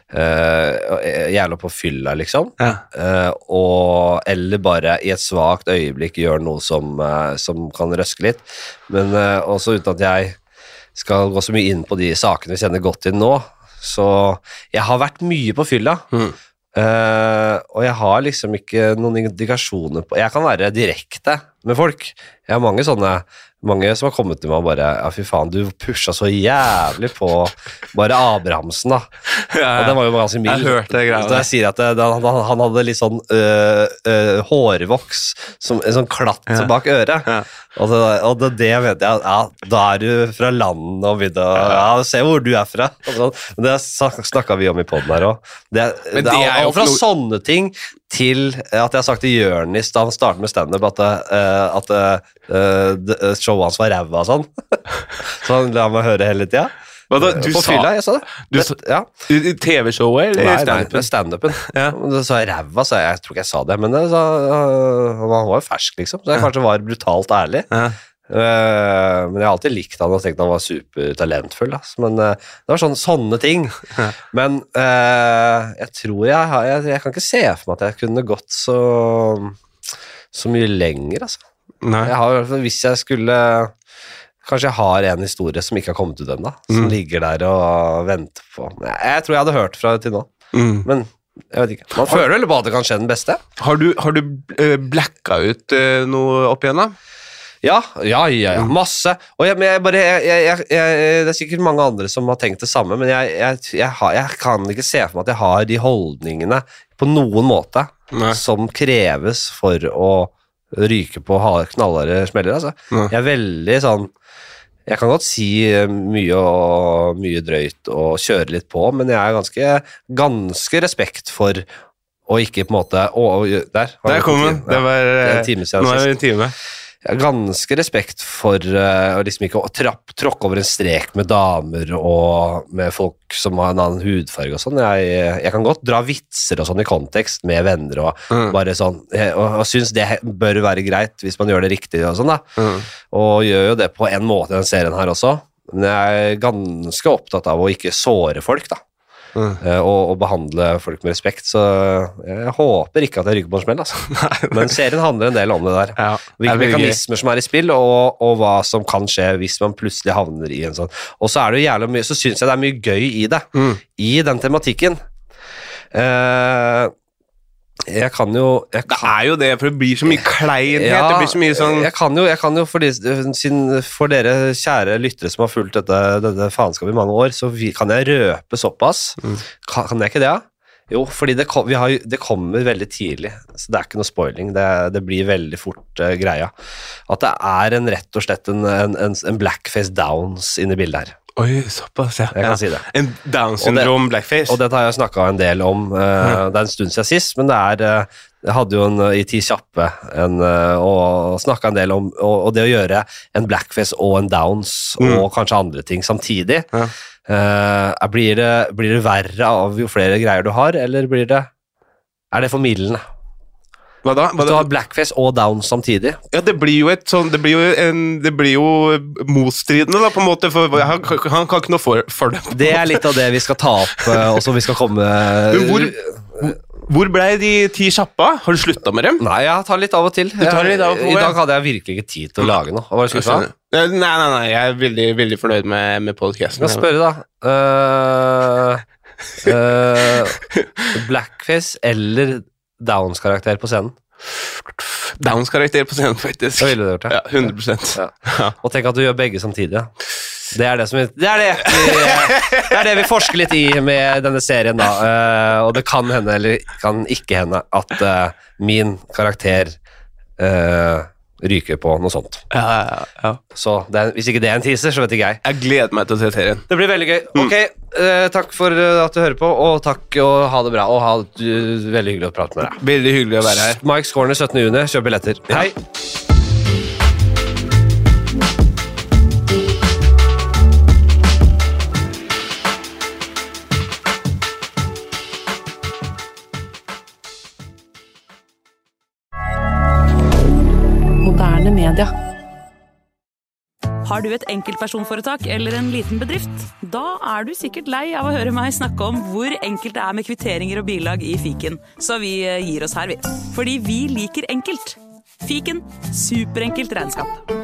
uh, jævla på fylla, liksom. Ja. Uh, og, eller bare i et svagt øyeblikk gjør noe som, uh, som kan røske litt. Men uh, også uten at jeg skal gå så mye inn på de sakene vi kjenner godt til nå. Så jeg har vært mye på fylla. Mm. Uh, og jeg har liksom ikke noen indikasjoner på Jeg kan være direkte med folk. Jeg har mange sånne Mange som har kommet til meg og bare Ja, fy faen, du pusha så jævlig på bare Abrahamsen, da. Ja, Og den var jo ganske mild. Jeg hørte det greia Så jeg sier at det, han, han hadde litt sånn øh, øh, hårvoks, som, en sånn klatt Ja. bak øret. Ja. Og, det, og det, det vet jeg, ja, da er du fra landet og begynte å ja, se hvor du er fra. Og sånn. Men det snakka vi om i podden her òg. Det, det, det er er jo alt fra flo- sånne ting til at jeg har sagt til Jørnis da han startet med stand-up at, uh, at uh, det- showet hans var ræva og sånn. Så han la meg høre hele tida. Hva da? Du På sa fylla, jeg sa det. du det sa- ja. I i T V-showet eller Nei, i nei, stand-upen? med stand-upen. Ja. Men det sa jeg ræva, sa jeg. Jeg tror ikke jeg sa det, men det sa, øh, han var jo fersk, liksom. Så jeg kanskje var brutalt ærlig. Ja. Uh, men jeg har alltid likt han og tenkt han var supertalentfull. Altså. Men uh, det var sånne, sånne ting. Men uh, jeg tror jeg har jeg, jeg kan ikke se for meg at jeg kunne gått så, så mye lenger, altså. Nei. Jeg har, i hvert fall- hvis jeg skulle Kanskje jeg har en historie som ikke har kommet ut ennå, som Mm. ligger der og venter på Jeg, jeg tror jeg hadde hørt fra det til nå. Mm. Men jeg vet ikke. Man føler vel på at det kan skje den beste? Har du, har du uh, blacka ut uh, noe opp igjennom? Ja, ja, ja, ja. Masse. Og jeg, men jeg bare, jeg, jeg, jeg, jeg, det er sikkert mange andre som har tenkt det samme, men jeg, jeg, jeg, har, jeg kan ikke se for meg at jeg har de holdningene på noen måte Nei. som kreves for å ryke på ha- knallharde smeller. Altså. Nei. Jeg er veldig sånn Jeg kan godt si mye og mye drøyt og kjøre litt på, men jeg er ganske, ganske respekt for å ikke på en måte å, å, Der, var Der det kom en den. time. Det var Ja, det er uh, en time siden Nå er sist. det en time. Jeg har ganske respekt for uh, å liksom ikke å trapp, tråkke over en strek med damer og med folk som har en annen hudfarge og sånn. Jeg, jeg kan godt dra vitser og sånn i kontekst med venner og Mm. bare sånn, jeg, og, og synes det he- bør være greit hvis man gjør det riktig og sånn da. Mm. Og gjør jo det på en måte i den serien her også. Men jeg er ganske opptatt av å ikke såre folk da. Mm. Eh, og, og behandle folk med respekt, så jeg håper ikke at jeg ryker på en smell, altså. Men serien handler en del om det der. Ja, det Hvilke er veldig gøy. mekanismer som er i spill, og, og hva som kan skje hvis man plutselig havner i en sånn. Og så er det jo jævlig mye, så synes jeg det er mye gøy i det, Mm. i den tematikken. Eh, jeg kan jo jeg Det kan, er jo det, for det blir så mye kleinhet. Ja, det blir så mye sånn jeg kan jo, jeg kan jo for, de, siden, for dere kjære lyttere som har fulgt dette, dette faenskapet i mange år, så vi, kan jeg røpe såpass. Mm. Kan, kan jeg ikke det, ja? Jo, fordi det, kom, vi har, jo- det kommer veldig tidlig, så det er ikke noe spoiling. Det, det blir veldig fort uh, greia. At det er en rett og slett en, en, en, en blackface downs inne i bildet her. Oi, såpass, ja. Jeg kan ja. si det. En Down syndrom blackface. Og dette har jeg snakket en del om. Uh, det er en stund siden sist, men det er uh, jeg hadde jo en, uh, i Ti kjappe en, uh, og snakket en del om og, og det å gjøre en blackface og en downs Mm. og kanskje andre ting samtidig. Ja. Uh, blir, det, blir det verre av jo flere greier du har, eller blir det er det formildende? Hva da? Hva Hvis du da? har blackface og down samtidig. Ja, det blir jo et sånn, det blir jo en, det blir jo motstridende da, på en måte, for han, han kan ikke noe for, for det. Det er litt av det vi skal ta opp, eh, og så vi skal komme... Men hvor, hvor ble de ti kjappa? Har du sluttet med dem? Nei, jeg tar litt av og til. Du tar litt av og til, I ja. dag hadde jeg virkelig ikke tid til å lage noe. Hva var det du skulle si? Nei, nei, nei, jeg er veldig, veldig fornøyd med, med podcasten. Jeg skal spørre da. Uh, uh, blackface eller Downs-karakter på scenen? Downs karakter på scenen, faktisk. Hva ville du gjort det? Ja, hundre prosent. Ja. Ja. Og tenk at du gjør begge samtidig, ja. Det er det som vi, det er det vi, det er det vi forsker litt i med denne serien da, uh, og det kan hende, eller kan ikke hende, at uh, min karakter uh, ryker på noe sånt. Ja, ja, ja. Så det er, hvis ikke det er en teaser, så vet ikke jeg. Jeg gleder meg til å se serien. Det blir veldig gøy. Ok, uh, takk for uh, at du hører på, og takk, og ha det bra, og ha det uh, veldig hyggelig å prate med deg. Veldig hyggelig å være her. Mike's Corner syttende juni, kjøp billetter. Ja. Hei! Moderne media. Har du et enkeltpersonforetak eller en liten bedrift? Da er du sikkert lei av å høre meg snakke om hvor enkelt det er med kvitteringer og bilag i fiken, så vi gir oss her, vi. Fordi vi liker enkelt. Fiken, superenkelt regnskap.